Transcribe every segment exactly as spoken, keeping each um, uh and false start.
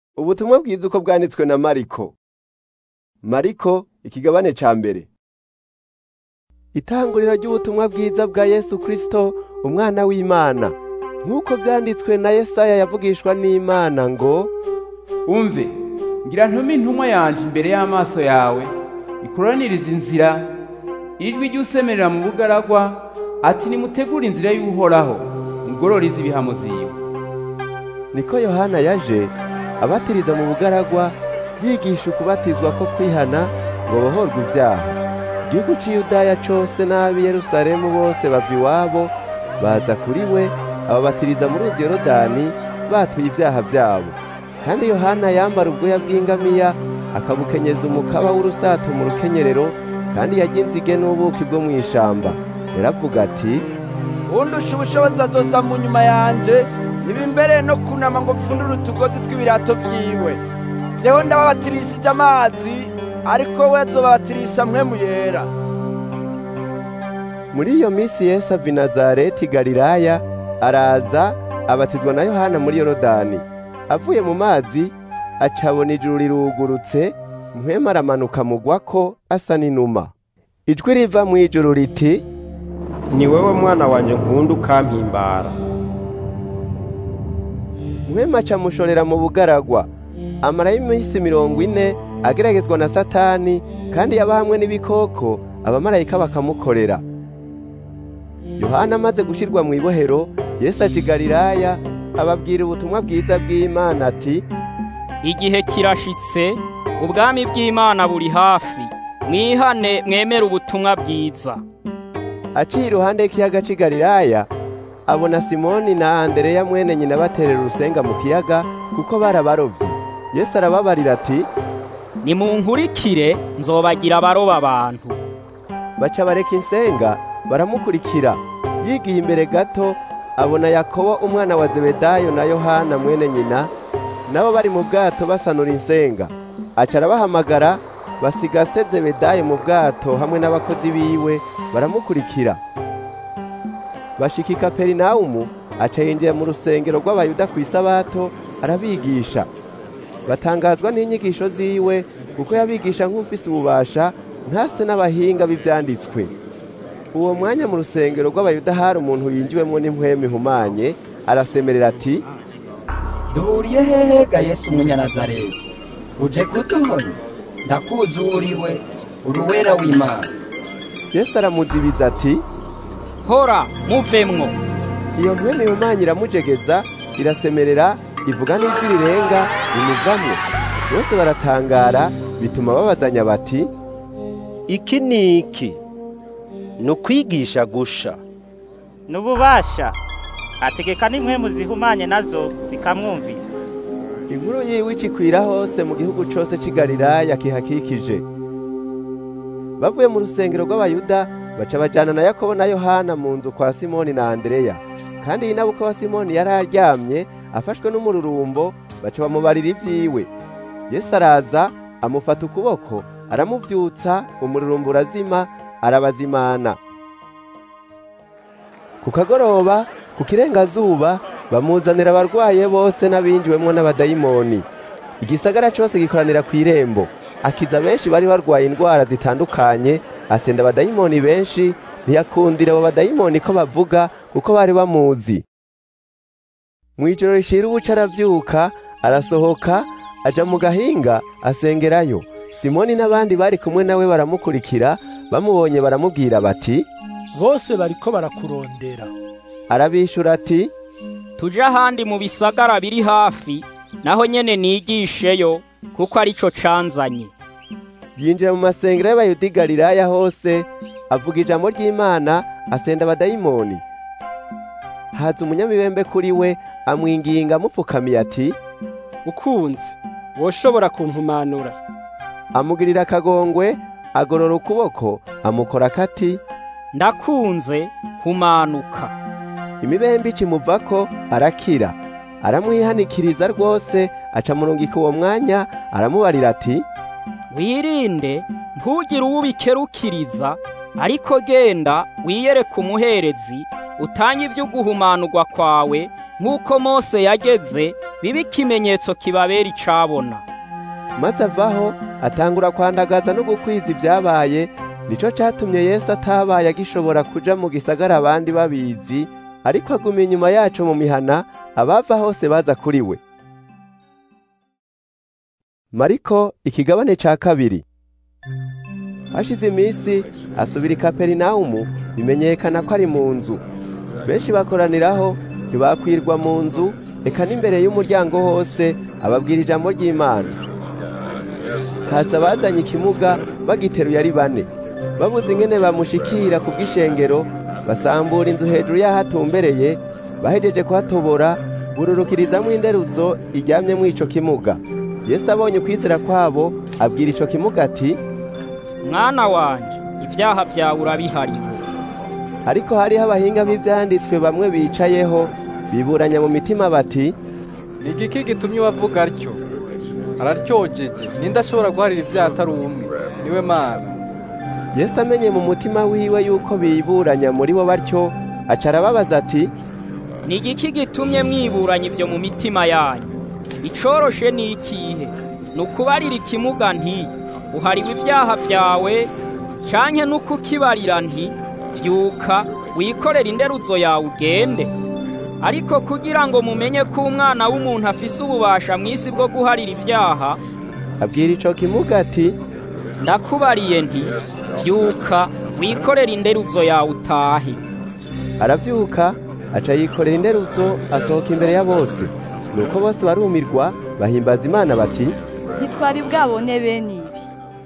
Ubutumwa bwiza uko bwanditswe na Mariko. Mariko ikigabane ca mbere. Itanguriro ry'ubutumwa bwiza bwa Yesu Kristo umwana w'Imana, nk'uko vyanditswe na Yesaya yavugishwa n'Imana ngo: Umve, ngira ntume intumwa yanje imbere y'amaso yawe, ikuraniriza inzira, ijwi ry'usemerera mu bugaragwa, ati nimutegure inzira y'Uhoraho, mugororize ibihamo ziwe. Niko Yohana yaje abatiriza mu bugaragwa, yigisha ukubatizwa ko kwihana ngo bohorwe ibyaha. Igihugu c'i Yudaya cose n'ab'i Yerusalemu bose bava iwabo baza kuri we, ababatiriza mu ruzi Yorodani batuye ibyaha vyabo. Kandi Yohana yambara ubwoya bw'ingamiya, akabukenyeza umukaba w'urusato mu rukenyerero, kandi yarya inzige n'ubuki bwo mw'ishamba. Yaravuga ati: Undusha ubushobozi azoza mu nyuma yanje, nibimbere no kunama ngo pfundure utugozi tw'ibirato vyiwe. Jewe ndababatirishije amazi, ariko we azobabatirisha mpwemu yera. Muri iyo misi Yesu ava i Nazareti Galilaya, araza abatizwa na Yohana muri Yorodani. Avuye mu mazi, acabona ijuru rirugurutse, mpwemu aramanuka mugwako asa n'inuma. Ijwi riva mu ijuru riti: Ni wewe mwana wanje nkunda ukampimbara. Mpwemu acamushorera mu bugaragwa, amarayo imisi mirongo ine ageragezwa na Satani, kandi yaba hamwe n'ibikoko, abamarayika bakamukorera. Yohana amaze gushirwa mu ibohero, Yesu aja i Galilaya ababwira ubutumwa bwiza bw'Imana ati: Igihe kirashitse, ubwami bw'Imana buri hafi, mwihane mwemere ubutumwa bwiza. Aciye iruhande y'ikiyaga c'i Galilaya, abona Simoni na Andereya mwene nyina baterera urusenga mu kiyaga, kuko barabarovyi. Yesu arababarira ati: Nimunkurikire, nzobagira abaroba abantu. Baca bareka insenga baramukurikira. Yigiye imbere gato, abona Yakobo umwana wa Zebedayo na Yohana mwene nyina, nabo bari mu bwato basanura insenga. Aca arabahamagara, basiga se Zebedayo mu bwato hamwe n'abakozi biwe, baramukurikira. Bashika i Kaperinaumu, aca yinjiye mu rusengero rw'Abayuda kw'isabato, arabigisha. Batangazwa n'inyigisho ziwe, kuko yabigisha nk'ufise ububasha, ntase n'abahinga b'ivyanditswe. Uwo mwanya mu rusengero rw'Abayuda hari umuntu yinjiwemwo n'impwemu ihumanye, arasemerera ati: Duhuriye hehe ga Yesu Umunyanazareti? Uje kuduhonya? Ndakuzi uriwe, uruwera w'Imana. Yesu aramuzibiza ati: Hora, muvemwo. Iyo mpwemu ihumanye iramujegeza, irasemerera, ivuga n'ijwi rirenga, imuvamwo. Bose baratangara, bituma babazanya bati: Iki ni iki? Ni ukwigisha gusha. N'ububasha, ategeka n'impwemu zihumanye nazo zikamwumvira. Inkuru yiwe icikwira hose mu gihugu cose c'i Galilaya kihakikije. Bavuye mu rusengero rw'Abayuda, baca bajana na Yakobo na Yohana mu nzu kwa Simoni na Andereya. Kandi inabuko wa Simoni yari aryamye, afashwe n'umururumbo, baca bamubarira ivyiwe. Yesu araza, amufata ukuboko, aramuvyutsa, umururumbo urazima, arabazimana. Ku kagoroba, ku kirengazuba, bamuzanira abarwaye bose n'abinjiwemwo n'abadayimoni. Igisagara cose gikoranira kw'irembo. Akiza benshi bari barwaye indwara zitandukanye, asenda abadayimoni benshi, ntiyakundira abo badayimoni ko bavuga, kuko bari bamuzi. Mw'ijoro rishira ubuca aravyuka, arasohoka, aja mu gahinga, asengerayo. Simoni n'abandi bari kumwe nawe baramukurikira, bamubonye baramubwira bati: Bose bariko barakurondera. Arabishura ati: Tuja ahandi mu bisagara biri hafi, naho nyene nigisheyo, kuko arico canzanye. Yinjira mu masengero y'Abayuda i Galilaya hose, avuga ijambo ry'Imana, asenda abadayimoni. Haza umunyamibembe kuri we, amwinginga amupfukamiye ati: Ukunze, woshobora kumpumanura. Amugirira akagongwe, agorora ukuboko, amukora kati: Ndakunze, humanuka. Imibembe icimuvako, arakira. Aramwihanikiriza rwose, aca murungika uwo mwanya, aramubarira ati: Wirinde, ntugire uwubikerukiriza, ariko genda wiyereke umuherezi, utanye ivyo guhumanurwa kwawe, nk'uko Mose yageze, bibe ikimenyetso kibabera icabona. Maze avaho atangura kwandagaza no gukwiza ibyabaye, nico catumye Yesu atabaye agishobora kuja mu gisagara abandi babizi, ariko aguma inyuma yacu mu mihana, abava hose baza kuri we. Mariko ikigabane ca kabiri. Hashize iminsi asubira i Kaperinaumu, bimenyekana ko ari mu nzu. Benshi bakoraniraho, ntibakwirwa mu nzu, eka n'imbere y'umuryango hose ababwira ijambo ry'Imana. Haza bazanye ikimuga bagiteruye ari bane, babuze ingene bamushikira ku bw'ishengero, basambura inzu hejuru y'ahatumbereye, bahejeje kuhatobora, bururukirizamwo inderuzo iryamyemwo ico kimuga. Yesu abonye ukwizera kwabo, abwira ico kimuga ati, mwana wanje, ivyaha vyawe urabihariwe. Ariko hariho abahinga b'ivyanditswe bamwe bicayeho, biburanya mu mitima bati, ni igiki gitumye wavuga atyo? Araryojeje, ninde ashobora guharira ivyaha atari umwe? Niwe Mana. Yesu amenye mu mutima wiwe yuko biburanya muri bo batyo, aca arababaza ati, ni igiki gitumye mwiburanya ivyo mu mitima yanyu? Icoroshe ni ikihe? Ni ukubarira ikimuga nti, uhariwe ivyaha vyawe, canke n'ukukibarira nti, vyuka wikorera inderuzo yawe ugende? Ariko kugira ngo mumenye ko umwana w'umuntu afise ububasha mw'isi bwo guharira ivyaha, abwira ico kimuga ati, ndakubariye nti, vyuka wikorera inderuzo yawe utahe. Aravyuka, aca yikorera inderuzo, asohoka imbere ya bose. Nuko bose barumirwa, bahimbaza Imana bati, ntitwari bwabone bene ibi.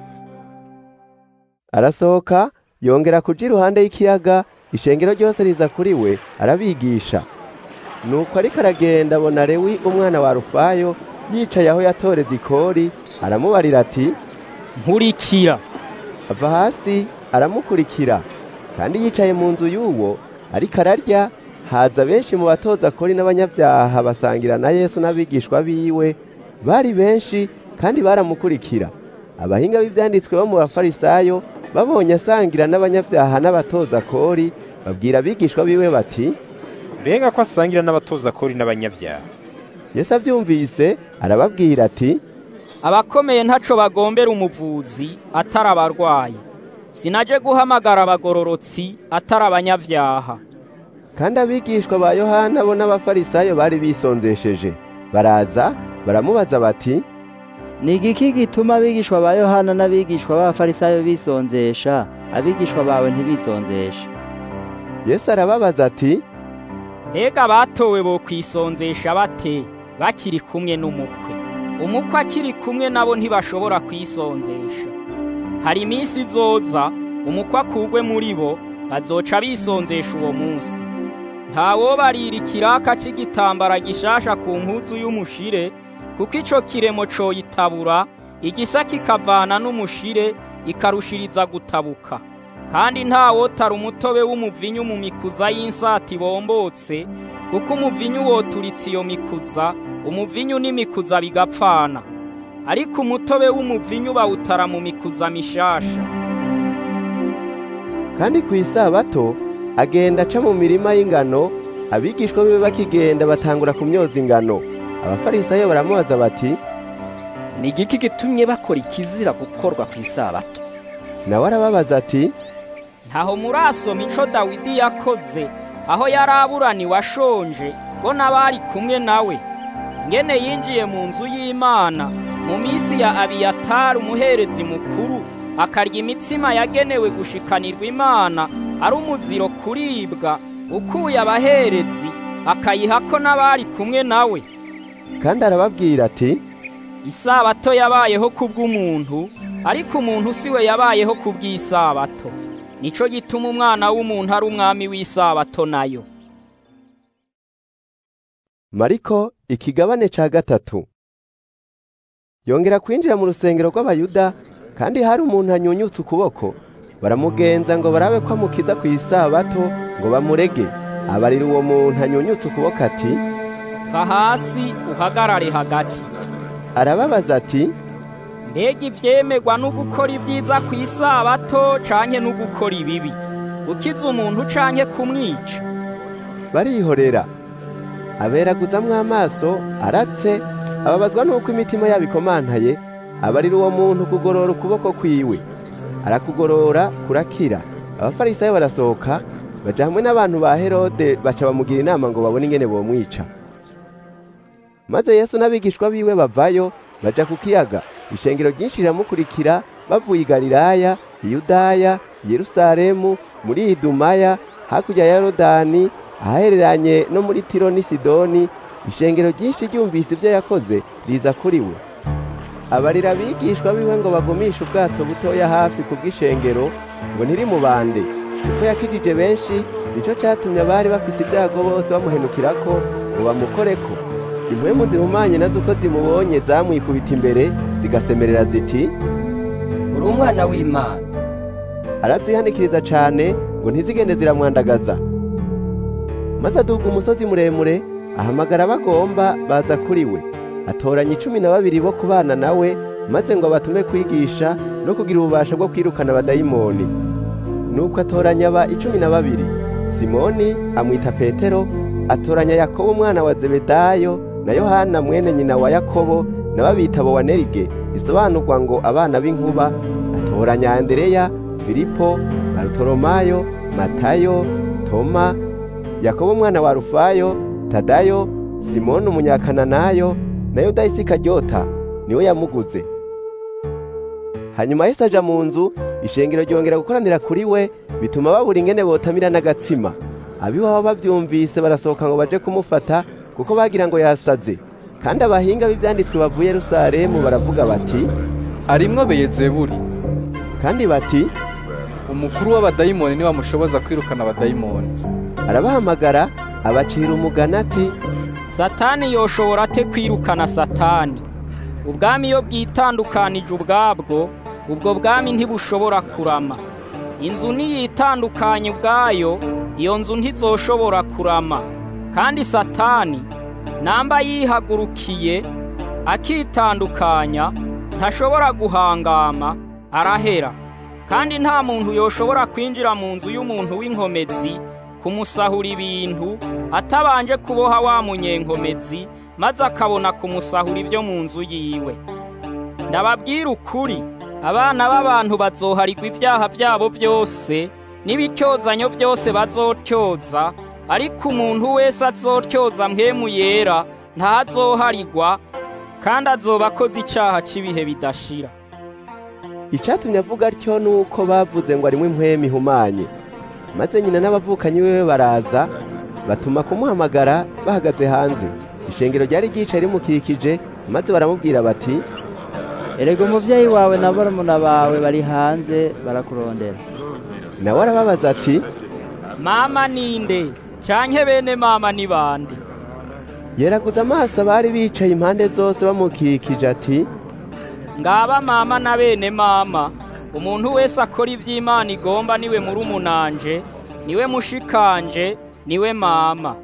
Arasohoka, yongera kuja iruhande y'ikiyaga, ishengero ryose riza kuri we, arabigisha. Nuko ariko aragenda abona Lewi umwana wa Rufayo yicaye aho yatoreza ikori, aramubarira ati, nkurikira. Ava hasi aramukurikira, kandi yicaye mu nzu y'uwo, ariko ararya. Haza benshi mu batoza kori n'abanyabyaha basangira na Yesu n'abigishwa biwe, bari benshi kandi baramukurikira. Abahinga b'ivyanditswe bo mu Bafarisayo babonye asangira n'abanyabyaha n'abatoza kori, babwira abigishwa biwe bati, benga ko asangira n'abatoza kori n'abanyabyaha. Yesu avyumvise arababwira ati, abakomeye ntaco bagombera umuvuzi atari abarwayi, sinaje guhamagara abagororotsi atari abanyabyaha. Kandi abigishwa ba Yohana bo n'Abafarisayo bari bisonzesheje, baraza baramubaza bati, ni igiki gituma abigishwa ba Yohana n'abigishwa b'Abafarisayo bisonzesha, abigishwa bawe ntibisonzesha? Yesu arababaza ati, mbega batowe bo kwisonzesha bate bakiri kumwe n'umukwe? Umukwe akiri kumwe nabo ntibashobora kwisonzesha. Hari iminsi izoza, umukwe akugwe muri bo, bazoca bisonzesha uwo munsi. Ntawobarira ikiraka c'igitambara gishasha ku mpuzu y'umushire, kuko ico kiremo coyitabura, igisa kikavana n'umushire, ikarushiriza gutabuka. Kandi ntawotara umutobe w'umuvinyu mu mikuza y'insati bombotse, kuko umuvinyu woturitse iyo mikuza, umuvinyu n'imikuza bigapfana. Ariko umutobe w'umuvinyu bawutara mu mikuza mishasha. Kandi ku isabato agenda aca mu mirima y'ingano, abigishwa biwe bakigenda batangura kumyoza ingano. Abafarisayo baramubaza bati, ni igiki gitumye bakora ikizira gukorwa ku isabato? Nawe arababaza ati, ntaho murasoma ico Dawidi yakoze aho yaraburaniwe ashonje, bo n'abari kumwe nawe, ngene yinjiye mu nzu y'Imana mu misi ya Abiyatari umuherezi mukuru, akarya imitsima yagenewe gushikanirwa Imana, ari umuziro kuribwa, ukuye abaherezi akayihako n'abari kumwe nawe. Kandi arababwira ati, isabato yabayeho kubw'umuntu, ariko umuntu siwe yabayeho kubw'isabato. Nico gituma umwana w'umuntu ari umwami w'isabato nayo. Mariko ikigabane ca gatatu. Yongera kwinjira mu rusengero rw'Abayuda, kandi hari umuntu anyunyutse ukuboko, baramugenza ngo barabe ko amukiza ku isabato ngo bamurege. Abarira uwo muntu anyunyutse ukuboko ati, va hasi uhagarare hagati. Arababaza ati, mbega ivyemerwa no gukora ivyiza ku isabato canke no gukora ibibi, gukiza umuntu canke kumwica? Barihorera. aberaguzamwo amaso aratse, ababazwa n'uko imitima yabo ikomantaye, abarira uwo muntu kugorora ukuboko kwiwe. Arakugorora kurakira. Abafarisayo barasohoka baja hamwe n'abantu ba Herode, baca bamugira inama ngo babone ingene bomwica. Maze Yesu n'abigishwa biwe bavayo baja ku kiyaga. Ishengero ryinshi riramukurikira bavuye i Galilaya, i Yudaya, i Yerusalemu, muri Idumaya, hakurya ya Yorodani, ahahereranye no muri Tiro n'i Sidoni. Ishengero ryinshi ryumvise ibyo yakoze riza kuri we. Abarira abigishwa biwe ngo bagumishe ubwato butoya hafi ku bw'ishengero ngo ntirimubande, kuko yakijije benshi, nico catumye abari bafise ibyago bose bamuhenukirako ngo bamukoreko. Impwemu zihumanye nazo uko zimubonye zamwikubita imbere zigasemerera ziti, uri umwana w'Imana. Arazihanikiriza cane ngo ntizigende ziramwandagaza. Maze aduga umusozi muremure, ahamagara bagomba baza kuri we. Atoranya icumi na babiri bo kubana nawe, maze ngo abatume kwigisha no kugira ububasha bwo kwirukana abadayimoni. Nuko atoranya aba icumi na babiri. Simoni amwita Petero, atoranya Yakobo umwana wa Zebedayo na Yohana mwene nyina wa Yakobo, na babita Bowanerige, isobanurwa ngo abana b'inkuba. Atoranya Andereya, Filipo, Barutolomayo, Matayo, Toma, Yakobo umwana wa Rufayo, Tadayo, Simoni umunyakananayo, na Yuda Isikariota niwe yamuguze. Hanyuma Yesu aja mu nzu, ishengero ryongera gukoranira kuri we, bituma babura ingene botamira n'agatsima. Abiwabo bavyumvise barasohoka ngo baje kumufata, kuko bagira ngo yasaze. Kandi abahinga b'ivyanditswe bavuye Yerusalemu baravuga bati, arimwo Beyezebuli. Kandi bati, umukuru w'abadayimoni ni wamushoboza kwirukana abadayimoni. Arabahamagara abacira umugani ati, Satani yoshobora ate kwirukana Satani? Ubwami iyo bwitandukanije ubwabwo, ubwo bwami ntibushobora kurama. Inzu niyitandukanye ubwayo, iyo nzu ntizoshobora kurama. Kandi Satani namba yihagurukiye akitandukanya, ntashobora guhangama, arahera. Kandi nta muntu yoshobora kwinjira mu nzu y'umuntu w'inkomezi kumusahura ibintu atabanje kuboha wa munyenkomezi, maze akabona kumusahura ibyo mu nzu yiwe. Ndababwira ukuri, abana b'abantu bazoharirwa ibyaha byabo byose n'ibityozanyo byose bazotyoza, ariko umuntu wese azotyoza mpwemu yera ntazoharirwa, kandi azoba akoze icyaha cy'ibihe bidashira. Icatumye avuga atyo nuko bavuze ngo arimwe impwemu ihumanye. Maze nyina n'abavukanyi wewe baraza, batuma kumuhamagara bahagaze hanze. Ishengero ryari ryicaye rimukikije, maze baramubwira bati, erega umuvyeyi wawe na barumuna bawe bari hanze barakurondera. Nawe arababaza ati, mama ninde? Canke bene mama ni bande? Yeraguza amaso abari bicaye impande zose bamukikije ati, ngaba mama na bene mama. Umuntu wese akora ivy'Imana igomba niwe murumunanje, niwe mushikanje, niwe mama.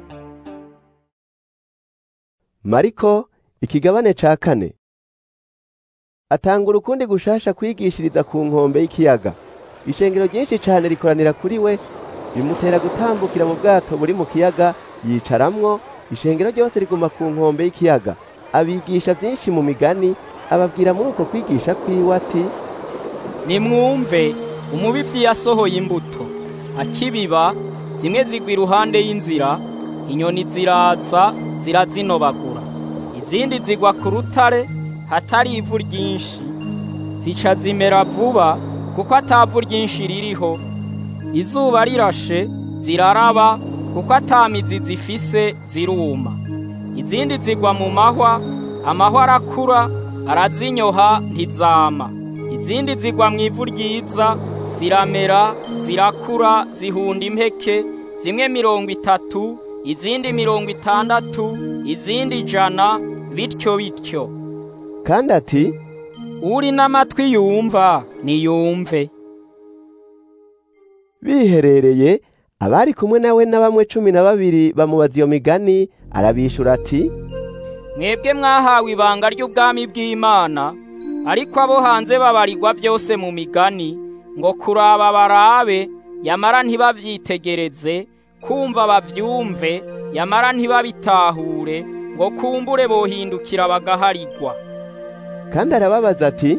Mariko ikigabane ca kane. Atanga urukundi gushasha kwigishiriza ku nkombe y'ikiyaga. Ishengero ryinshi cane rikoranira kuri we, bimutera gutambukira mu bwato buri mu kiyaga yicaramwo. Ishengero ryose riguma ku nkombe y'ikiyaga, abigisha byinshi mu migani, ababwira muri uko kwigisha kwiwe ati, nimwumve, umubivyi yasohoye imbuto. Akibiba, zimwe zigwa iruhande y'inzira, inyoni ziraza zirazinobagura. Izindi zigwa ku rutare hatari ivu ryinshi, zica zimera vuba kuko atavu ryinshi ririho. Izuba rirashe ziraraba kuko atamizi zifise ziruma. Izindi zigwa mu mahwa, amahwa arakura arazinyoha ntizama. Izindi zigwa mu ivu ryiza, ziramera zirakura zihunda impeke, zimwe mirongo itatu, izindi mirongo itandatu, izindi ijana, bityo bityo. Kandi ati, uri n'amatwi yumva niyumve. Biherereye, abari kumwe nawe na bamwe cumi na babiri bamubaza iyo migani, arabishura ati, mwebwe mwahawe ibanga ry'ubwami bw'Imana, ariko abo hanze babarirwa byose mu migani, ngo kuraba barabe, yamara ntibavyitegereze, kumva bavyumve yamara ntibabitahure ngo kumbure bohindukira bagaharigwa. Kandi arababaza ati,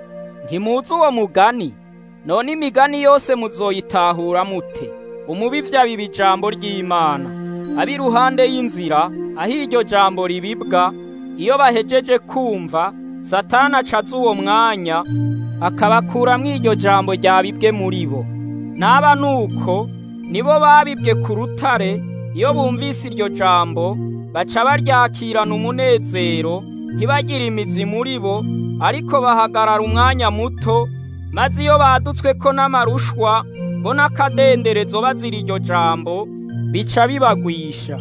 ntimuzi uwo mugani? None imigani yose muzoyitahura mute? Umubivyi abiba ijambo ry'Imana, abi ruhande y'inzira aho iryo jambo ribibwa. Iyo bahejeje kumva, Satani acaza uwo mwanya akabakuramwo iryo jambo ryabibwe muri bo. Naba nuko nibo babibwe ku rutare, iyo bumvise iryo jambo baca baryakirana umunezero, ntibagire imizi muri bo, ariko bahagarara umwanya muto, maze iyo badutswe ko n'amarushwa bo n'akadenderezo bazira iryo jambo, bica bibagwisha.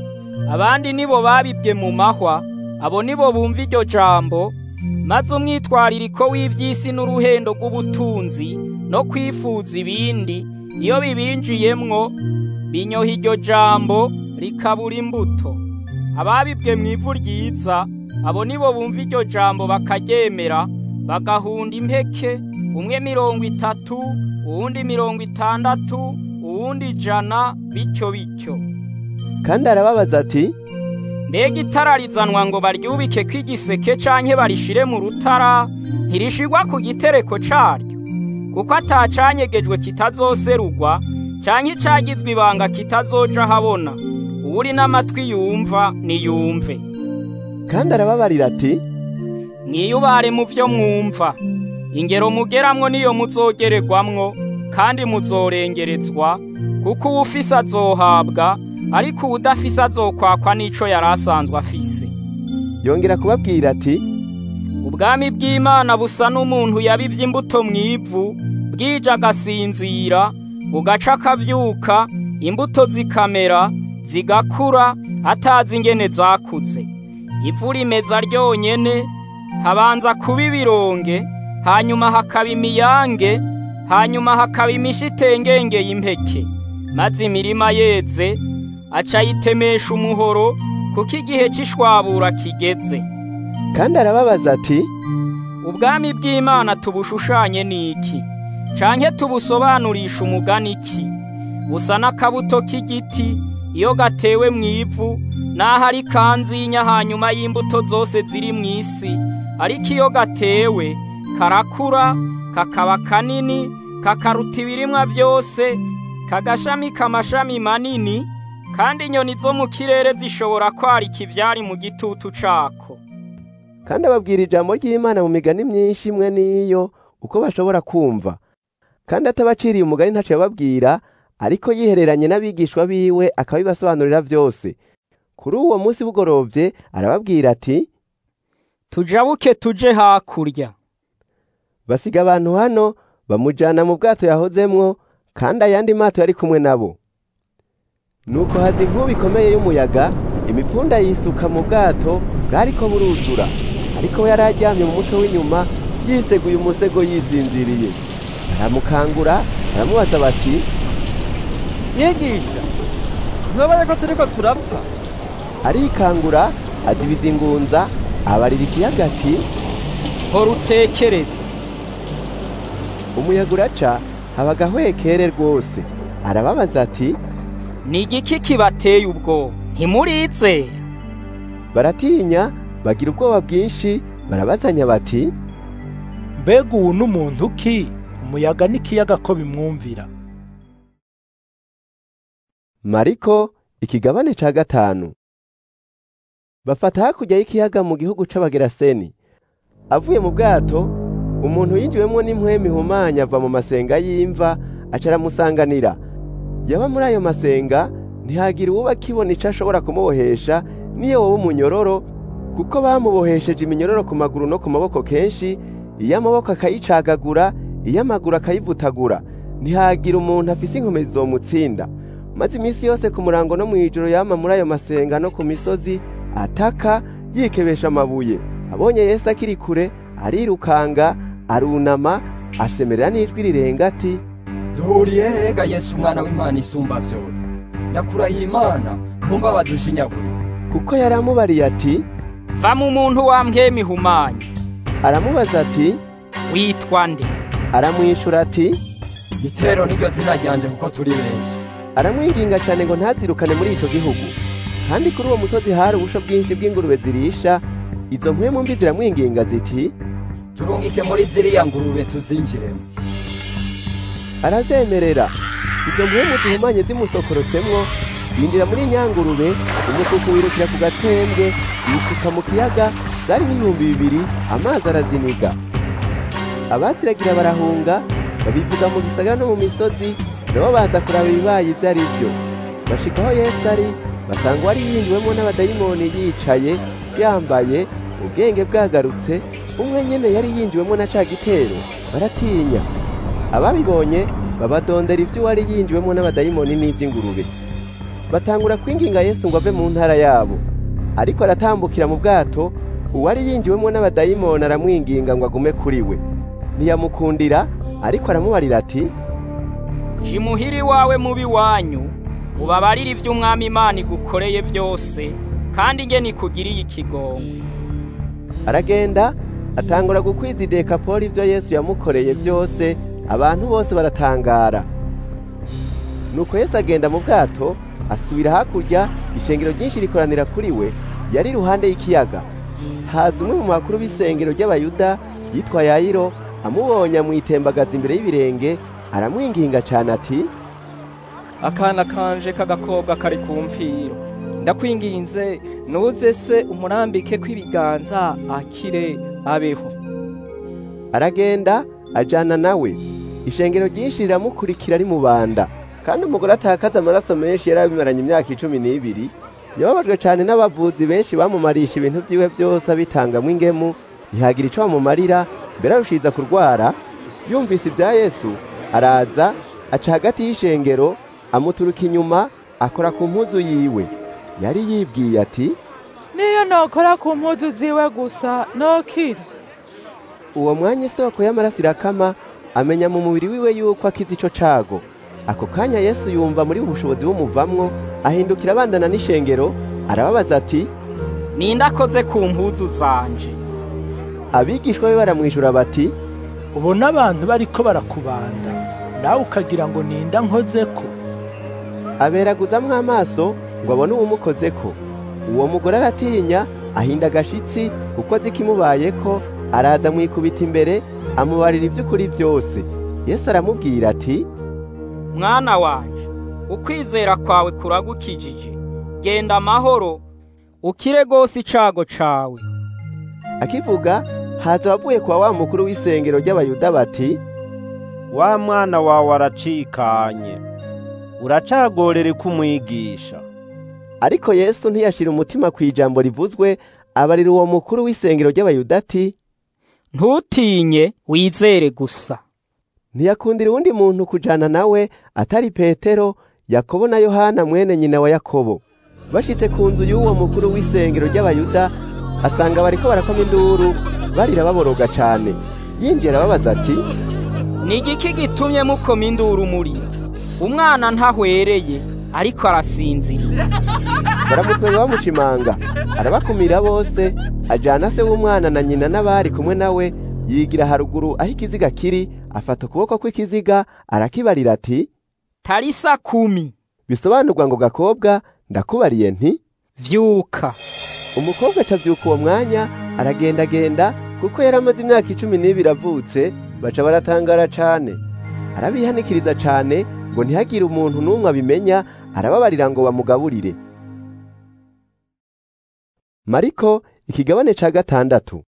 Abandi nibo babibwe mu mahwa, abo nibo bumva iryo jambo, maze umwitwaririko w'ivy'isi n'uruhendo rw'ubutunzi no kwifuza ibindi, iyo bibinjiyemwo binyoha iryo jambo rikabura imbuto. Ababibwe mu ivu ryiza, abo nibo bumva iryo jambo bakaryemera, bagahunda impeke, umwe mirongo itatu, uwundi mirongo itandatu, uwundi ijana, bityo bityo. Kandi arababaza ati, mbega itara rizanwa ngo baryubike kw'igiseke canke barishire mu rutara, ntirishigwa ku gitereko caryo? Kuko atacanyegejwe kitazoserugwa, canke icagizwe ibanga kitazoja habona. Uwuri n'amatwi yumva niyumve. Kandi arababarira ati, mwiyubare mu vyo mwumva, ingero mugeramwo niyo muzogererwamwo, kandi muzorengerezwa, kuko uwufise azohabwa, ariko uwudafise azokwakwa n'ico yari asanzwe afise. Yongera kubabwira ati, ubwami bw'Imana busa n'umuntu yabivye imbuto mw'ivu, bwije agasinzira, bugaca akavyuka, imbuto zikamera, zigakura, atazi ingene zakuze. Ivu rimeza ryonyene, habanza kuba ibironge, hanyuma hakaba imiyange, hanyuma hakaba imishitengenge y'impeke. Maze imirima yeze, aca yitemesha umuhoro, kuko igihe c'ishwabura kigeze. Kandi arababaza ati, ubwami bw'Imana tubushushanye n'iki? Canke tubusobanurisha umugani iki? Busa n'akabuto k'igiti, iyo gatewe mw'ivu, naho ari kanzinya hanyuma y'imbuto zose ziri mw'isi, ariko iyo gatewe karakura, kakaba kanini, kakaruta ibirimwa vyose, kagashamika amashami manini, kandi inyoni zo mu kirere zishobora kwarika ivyari mu gitutu cako. Kandi ababwira ijambo ry'Imana mu migani myinshi imwe n'iyo uko bashobora kumva. Kandi atabaciriye umugani ntaco yababwira, ariko yihereranye n'abigishwa biwe akabibasobanurira vyose. Kuri uwo munsi bugorovye arababwira ati, tujabuke tuje hakurya. Basiga abantu hano bamujana mu bwato yahozemwo, kandi ayandi mato yari kumwe nabo. Nuko haza inkuba ikomeye y'umuyaga, imipfunda yisuka mu bwato bwariko buruzura, ariko yari aryamye mu mutwe w'inyuma, yiseguye umusego yisinziriye. Baramukangura, baramubaza bati, mwigisha, ntubaye ko turiko turapfa? Arikangura, azibiza ingunza, abarira ikiyaga ati, hora utekereze. Umuyaga uraca, haba agahwekere rwose. Arababaza ati, ni igiki kibateye ubwoba? Ntimurizera? Baratinya, bagira ubwoba bwinshi, barabazanya bati, mbega uwu n'umuntu ki? Umuyaga n'ikiyaga ko bimwumvira. Mariko ikigabane ca gatanu. Bafata hakurya y'ikiyaga mu gihugu c'Abageraseni. Avuye mu bwato, umuntu yinjiwemwo n'impwemu ihumanya ava mu masenga y'imva, aca aramusanganira. Yaba muri ayo masenga, ntihagira uwo bakibona ico ashobora kumubohesha, niyo wowe umunyororo, kuko bamubohesheje iminyororo ku maguru no ku maboko kenshi, iyo amaboko akayicagagura, iyo amaguru akayivutagura. Ntihagira umuntu afise inkomezi zomutsinda. Maze iminsi yose ku murango no mw'ijoro yama muri ayo masenga no ku misozi, ataka yikebesha amabuye. Abonye Yesu akiri kure, arirukanga, arunama, asemerera n'ijwi rirenga ati, duhuriye hega Yesu umwana w'Imana isumba vyose. Ndakurahiye Imana, ntumbabaze ushinyagure. Kuko yaramubariye ati, va mu muntu wa mpwemu ihumanya. Aramubaza ati, witwa nde? Aramwishura ati, Gitero niryo zina ryanje kuko turi benshi. aramwinginga cyane ngo ntazirukane muri ico gihugu. Kandi kuri uwo musozi hari ubusho bwinshi bw'ingurube zirisha. Izo mpwemu mbi ziramwinginga ziti, turungike muri ziriya ngurube tuzinjiremo. Arazemerera. Izo mpwemu zihumanye zimusokorotsemwo, yinjira muri nyangurube, umukuku wirukira ku gatembwe, yisuka mu kiyaga, zari nk'ibihumbi bibiri, amazi araziniga. Abaziragira barahunga, babivuga mu gisagara no mu misozi, nabo baza kuraba ibibaye ibyo ari byo. Bashika aho Yesu ari, basanga wari yinjiwemo n'abadayimoni yicaye, yambaye, ubwenge bwagarutse, umwe nyene yari yinjiwemo na ca gitero, baratinya. Ababibonye babadondera ibyo wari yinjiwemo n'abadayimoni n'ivy'ingurube. Batangura kwinginga Yesu ngo ave mu ntara yabo. Ariko aratambukira mu bwato, uwari yinjiwemo n'abadayimoni aramwinginga ngo agume kuri we. Ntiyamukundira, ariko aramubarira ati, Jimuhiri wawe mubi wanyu, ubabarire ivyo umwami Imana igukoreye vyose, kandi nge nikugiriye ikigongwe. Aragenda, atangura gukwiza idekapoli ivyo Yesu yamukoreye byose, abantu bose baratangara. Nuko Yesu agenda mu bwato, asubira hakurya, ishengero ryinshi rikoranira kuri we, yari iruhande y'ikiyaga. Haza umwe mu makuru b'isengero ry'Abayuda yitwa Yayiro, amubonye amwitembagaza imbere y'ibirenge, aramwinginga cyane ati, akana kanje k'agakobwa kari ku mfiro, ndakwinginze nuze se umurambike kw'ibiganza akire abeho. Aragenda ajana nawe, ishengero ryinshi riramukurikira ari mu banda. Kandi umugore atakaza amaraso menshi yari abimaranye imyaka icumi n'ibiri, yababajwe cyane n'abavuzi benshi bamumarisha ibintu byiwe byose abitangamwo ingemu, ntihagira ico bamumarira, mbere arushiza kurwara. Yumvise ibya Yesu, araza, aca hagati y'ishengero, amuturuka inyuma, akora ku mpuzu yiwe. Yari yibwiye ati, niyo nokora ku mpuzu ziwe gusa nokira. Uwo mwanya isoko y'amaraso irakama, amenya mu mubiri wiwe yuko akize ico cago. Ako kanya Yesu yumva muri ubushobozi bumuvamwo, ahindukira abandana n'ishengero, arababaza ati, Ninde akoze ku mpuzu zanje? Abigishwa be baramwishura bati, ubona abantu bariko barakubanda, nawe ukagira ngo ninda nkozeko. Aberaguzamwo amaso ngo abone uwumukozeko. Uwo mugore aratinya, ahinda agashitsi kuko azi ikimubayeko, araza mwikubita imbere, amubarira ivy'ukuri byose. Yesu aramubwira ati, Mwana wanje, ukwizera kwawe kuragukijije, genda amahoro, ukire gose icago cawe. Akivuga, haza abavuye kwa wa mukuru w'isengero ry'Abayuda bati, wa mwana wawe aracikanye, uracagorere kumwigisha. Ariko Yesu ntiyashira umutima ku ijambo rivuzwe, abarira uwo mukuru w'isengero ry'Abayuda ati, ntutinye, wizere gusa. Ntiyakundira uwundi muntu kujana nawe atari Petero, Yakobo na Yohana mwene nyina wa Yakobo. Bashitse ku nzu y'uwo mukuru w'isengero ry'Abayuda, asanga bariko barakoma induru, barira baboroga cane. Yinjira babaza ati, ni igiki gitumye mukoma induru muri? Umwana ntahwereye, ariko arasinziriye. Baramutwenga bamushimanga, arabakumira bose, ajana se w'umwana na nyina n'abari kumwe nawe, yigira haruguru aho ikiziga kiri, afata ukuboko kw'ikiziga, arakibarira ati, Tarisa kumi. Bisobanurwa ngo gakobwa, ndakubariye nti, vyuka. Umukobwa acavyuka uwo mwanya, aragendagenda, kuko yari amaze imyaka icumi n'ibiri avutse, baca baratangara cane. Arabihanikiriza cane, ngo ntihagire umuntu n'umwe abimenya, arababarira ngo bamugaburire. Mariko ikigabane ca gatandatu.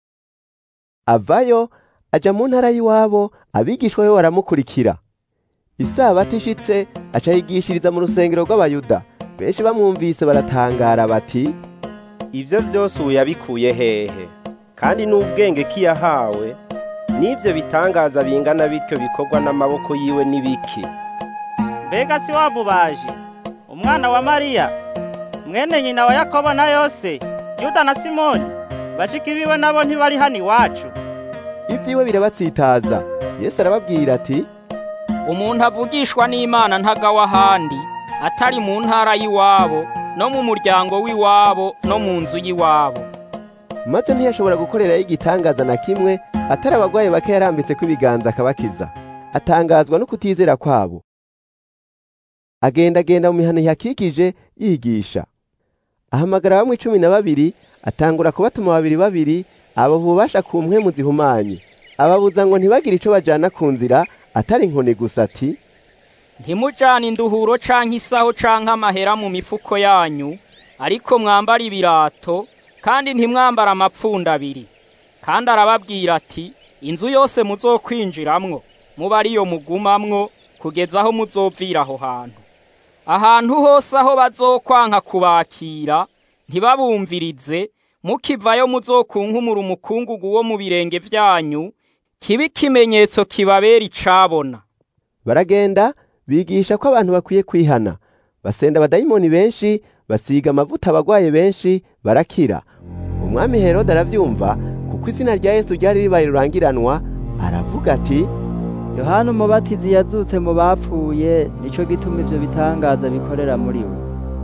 Avayo aja mu ntara y'iwabo, abigishwa be baramukurikira. Isabato ishitse, aca yigishiriza mu rusengero rw'Abayuda. Benshi bamwumvise baratangara bati, ivyo vyose ubu yabikuye hehe? Kandi n'ubwenge ki yahawe? N'ivyo bitangaza bingana bityo bikorwa n'amaboko yiwe n'ibiki? Mbega si wamubaje umwana wa Mariya, mwene nyina wa Yakobo na Yose, Yuda na Simoni? Bashiki biwe nabo ntibari hano iwacu? Ivyiwe birabatsitaza. Yesu arababwira ati, umuntu avugishwa n'Imana ntagawa handi, atari mu ntara y'iwabo, no mu muryango w'iwabo, no mu nzu y'iwabo. Maze ntiyashobora gukorerayo igitangaza na kimwe, atari abagwayi bake yarambitse ko ibiganza akabakiza. Atangazwa no kutizera kwabo. agendagenda mu mihana ihakikije yigisha. Ahamagara bamwe cumi na babiri, atangura kubatuma babiri babiri, abo bubasha ku mpwemu zihumanye, ababuza ngo ntibagire ico bajana ku nzira atari inkoni gusa, ati ntimujane induhuro canke isaho canke amahera mu mifuko yanyu, ariko mwambara ibirato, kandi ntimwambara amapfunda abiri. Kandi arababwira ati, inzu yose muzokwinjiramwo muba ariyo mugumamwo kugeza aho muzovira aho hantu. Ahantu hose aho bazokwanka kubakira ntibabumvirize, mukivayo muzokunkumura umukungugu wo mu birenge vyanyu, kibe ikimenyetso kibabera icabona. Baragenda bigisha ko abantu bakwiye kwihana, basenda abadayimoni benshi, basiga amavuta abagwaye benshi barakira. Umwami Herode aravyumva, kuko izina rya Yesu ryari ribaye rurangiranwa, aravuga ati, Yohana umubatizi yazutse mu bapfuye, nico gituma ivyo bitangaza bikorera muri we.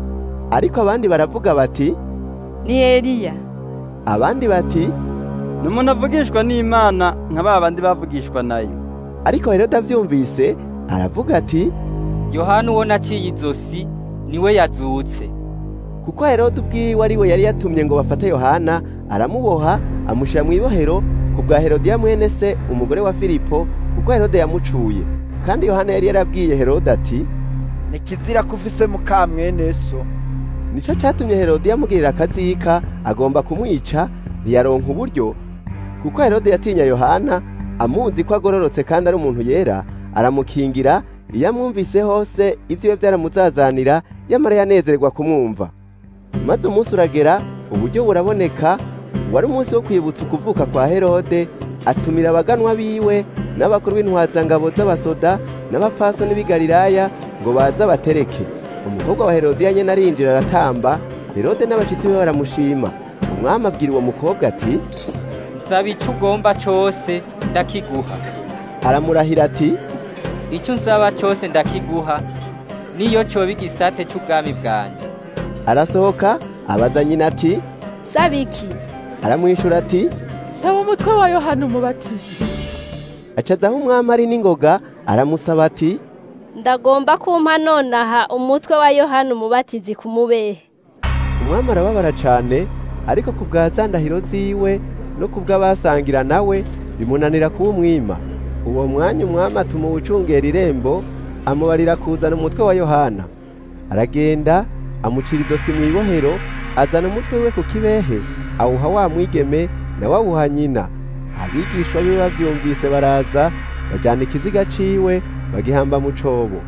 Ariko abandi baravuga bati, ni Eliya. Abandi bati, numuntu avugishwa n'Imana nka ba bandi bavugishwa nayo. Ariko Herode avyumvise aravuga ati, Yohana uwo naciye izosi niwe yazutse. Kuko Herode ubwiwe ari we yari yatumye ngo bafate Yohana, aramuboha amushira mu ibohero ku bwa Herodiya mwene se, umugore wa Filipo, kuko Herode yamucuye. Kandi Yohana yari yarabwiye Herode ati, nikizira kufise muka mwene so. Nico catumye Herode yamugirira akazika, agomba kumwica, ntiyaronka uburyo. Kuko Herode yatinya Yohana, amuzi ko agororotse kandi ari umuntu yera, aramukingira, iyo amwumvise hose ivyo vyaramuzazanira, yamara yanezererwa kumwumva. Maze umunsi uragera, uburyo buraboneka, wari umunsi wo kwibutsa ukuvuka kwa Herode, atumira abaganwa biwe n'abakuru b'intwazangabo z'abasoda n'abapfasoni b'i Galilaya ngo baza batereke. Umukobwa wa Herodiya nyene arinjira aratamba, Herode n'abashitsi be baramushima. Umwami abwira uwo mukobwa ati, nsaba ico ugomba cose ndakiguha. Aramurahira ati, ico nsaba cose ndakiguha, niyo coba igisate c'ubwami bwanje. Arasohoka abaza nyina ati, saba iki? Aramwishura ati, saba umutwe wa Yohana umubatizi. Acazaho umwami ari n'ingoga, aramusaba ati, ndagomba kumpa nonaha umutwe wa Yohana umubatizi ku mubehe. Umwami arababara cane, ariko ku bwa za ndahiro ziwe no ku bw'abasangira nawe bimunanira kuwumwima. Uwo mwanya umwami atuma uwucungera irembo, amubarira kuzana umutwe wa Yohana. Aragenda amucira izosi mu ibohero, azana umutwe we ku kibehe, awuha wa mwigeme na wawuha nyina. Abigishwa biwe bavyumvise baraza, bajana ikiziga ciwe bagihamba mu cobo.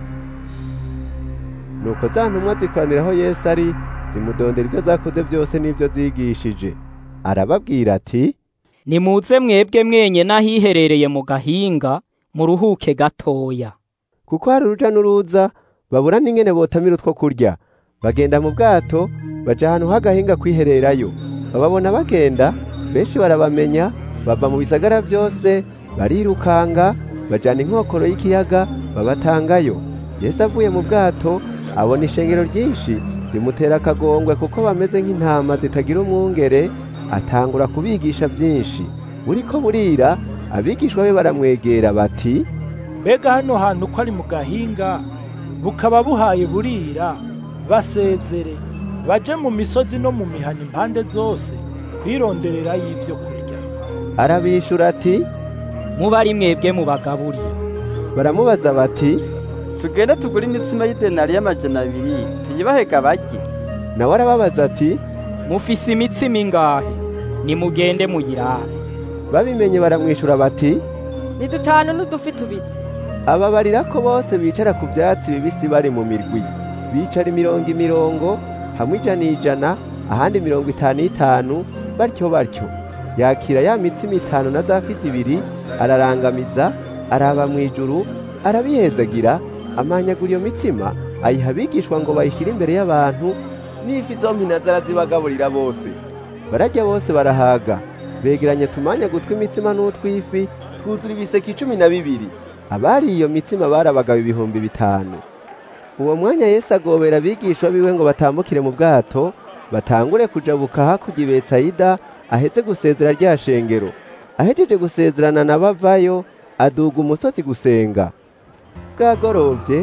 Nuko za ntumwa zikoranira aho Yesu ari, zimudondera ibyo zakoze byose n'ibyo zigishije. Arababwira ati, nimuze mwebwe mwenye nahiherereye mu gahinga, muruhuke gatoya. Kuko hari uruja n'uruza, babura n'ingene botamira utwo kurya. Bagenda mu bwato, baja ahantu h'agahinga kwihererayo. Bababona bagenda, benshi barabamenya, bava mu bisagara byose, barirukanga, bajana inkokoro y'ikiyaga, babatangayo. Yesu avuye mu bwato, abona ishengero ryinshi, rimutera akagongwe kuko bameze nk'intama zitagira umwungere, atangura kubigisha byinshi. Buriko burira, abigishwa be baramwegera bati, mbega hano hantu ko ari mu gahinga, bukaba buhaye burira, basezere, baje mu misozi no mu mihana impande zose, kwironderera y'ivyo kurya. Arabishura ati, muba ari mwebwe mubagaburira. Baramubaza bati, tugende tugura imitsima y'idenari y'amajana abiri, tuyibahega barye. Nawe arababaza ati, mufise imitsima ingahe? Nimugende muyirabe. Babimenye baramwishura bati, ni dutanu n'udufi tubiri. Ababarira ko bose bicara ku byatsi bibisi bari mu mirwi. Bicara imirongo imirongo, hamwe ijana ijana, ahandi mirongo itanu itanu, batyo batyo. Yakira ya mitsima itanu na za fi zibiri, ararangamiza, araba mu ijuru, arabihezagira, amanyagura iyo mitsima, ayiha abigishwa ngo bayishire imbere y'abantu, n'ifi zompi nazo arazibagaburira bose. Barajya bose barahaga, begeranye tumanya gutwi imitsima n'utwifi, twuzura ibiseke cumi na bibiri. Abari iyo mitsima bari abagabo ibihumbi bitanu. Uwo mwanya Yesu agobera abigishwa biwe ngo batambukire mu bwato, batangure kujabuka hakurya i Betsayida, ahetse gusezera rya shengero. Ahejeje gusezerana na bavayo, aduga umusozi gusenga. Bwagorovye,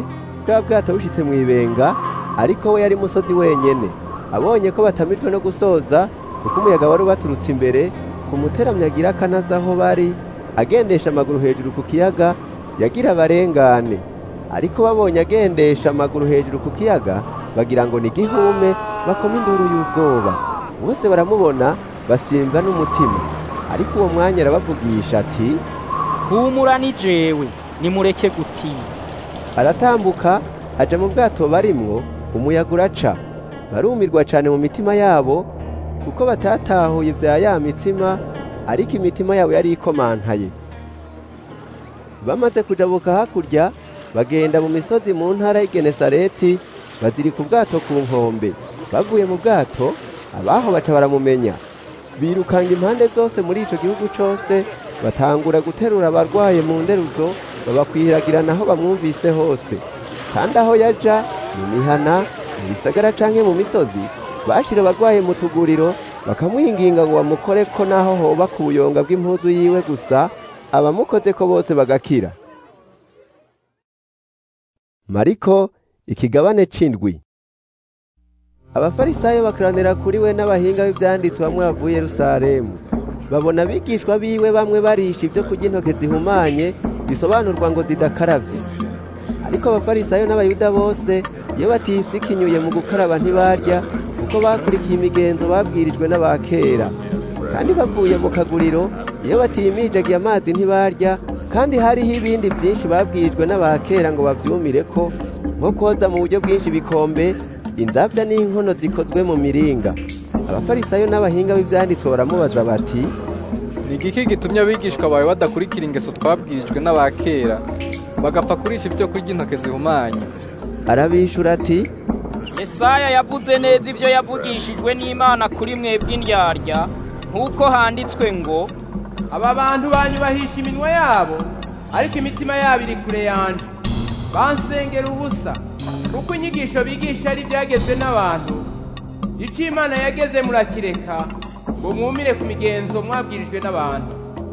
bwa bwato bushitse mu ibenga, ariko we yari musozi wenyene. Abonye ko batamijwe no gusoza, kuko umuyaga wari ubaturutse imbere, kumuteramyi agira akanaza aho bari, agendesha amaguru hejuru ku kiyaga, yagira abarengane. Ariko babonye agendesha amaguru hejuru ku kiyaga, bagira ngo ni gihume, bakoma induru y'ubwoba. Bose baramubona, basimbwa n'umutima. Ariko uwo mwanya arabavugisha ati, humura ni jewe, nimureke gutinya. Aratambuka, aja mu bwato barimwo, umuyaga uraca. Barumirwa cane mu mitima yabo, kuko batatahuye vya ya mitsima, ariko imitima yabo yari ikomantaye. Bamaze kujabuka hakurya, bagenda mu misozi mu ntara y'i Genesareti, bazirika ubwato ku nkombe. Bavuye mu bwato, abaho baca baramumenya. Birukanga impande zose muri ico gihugu cose, batangura guterura abarwaye mu nderuzo, babakwiragirana aho bamwumvise hose. Kandi aho yaja, mu mihana, mu bisagara canke mu misozi, bashira abarwaye mu tuguriro, bakamwinginga ngo bamukoreko naho hoba ku buyonga bw'impuzu yiwe gusa, abamukozeko bose bagakira. Mariko ikigabane c'indwi. Abafarisayo bakoranira kuri we n'abahinga b'ivyanditswe bamwe bavuye Yerusalemu. Babona abigishwa biwe bamwe barisha ivyo kurya intoke zihumanye, bisobanurwa ngo zidakaravye. Ariko abafarisayo n'abayuda bose, iyo batifyikinyuye mu gukaraba ntibarya, kuko bakurikiye imigenzo babwirijwe n'abakera. Kandi bavuye mu kaguriro, iyo batimijagiye amazi ntibarya, kandi hariho ibindi byinshi babwirijwe n'abakera ngo bavyumireko, nko koza mu buryo bwinshi bikombe, inzavya n'inkono zikozwe mu miringa. Abafarisayo n'abahinga b'ivyanditswe baramubaza bati, ni igiki gitumye abigishwa bawe badakurikira ingeso twabwirijwe n'abakera, bagapfa kurisha ibyo kurya intoke zihumanye? Arabishura ati, Yesaya yavuze neza ivyo yavugishijwe n'Imana kuri mwebwe indyarya, nk'uko handitswe ngo, aba bantu banyubahisha iminwa yabo, ariko imitima yabo iri kure yanje. Bansengera ubusa, kuko inyigisho bigisha ari ivyagezwe n'abantu. Ico Imana yageze murakireka, ngo mwumire ku migenzo mwabwirijwe n'abantu.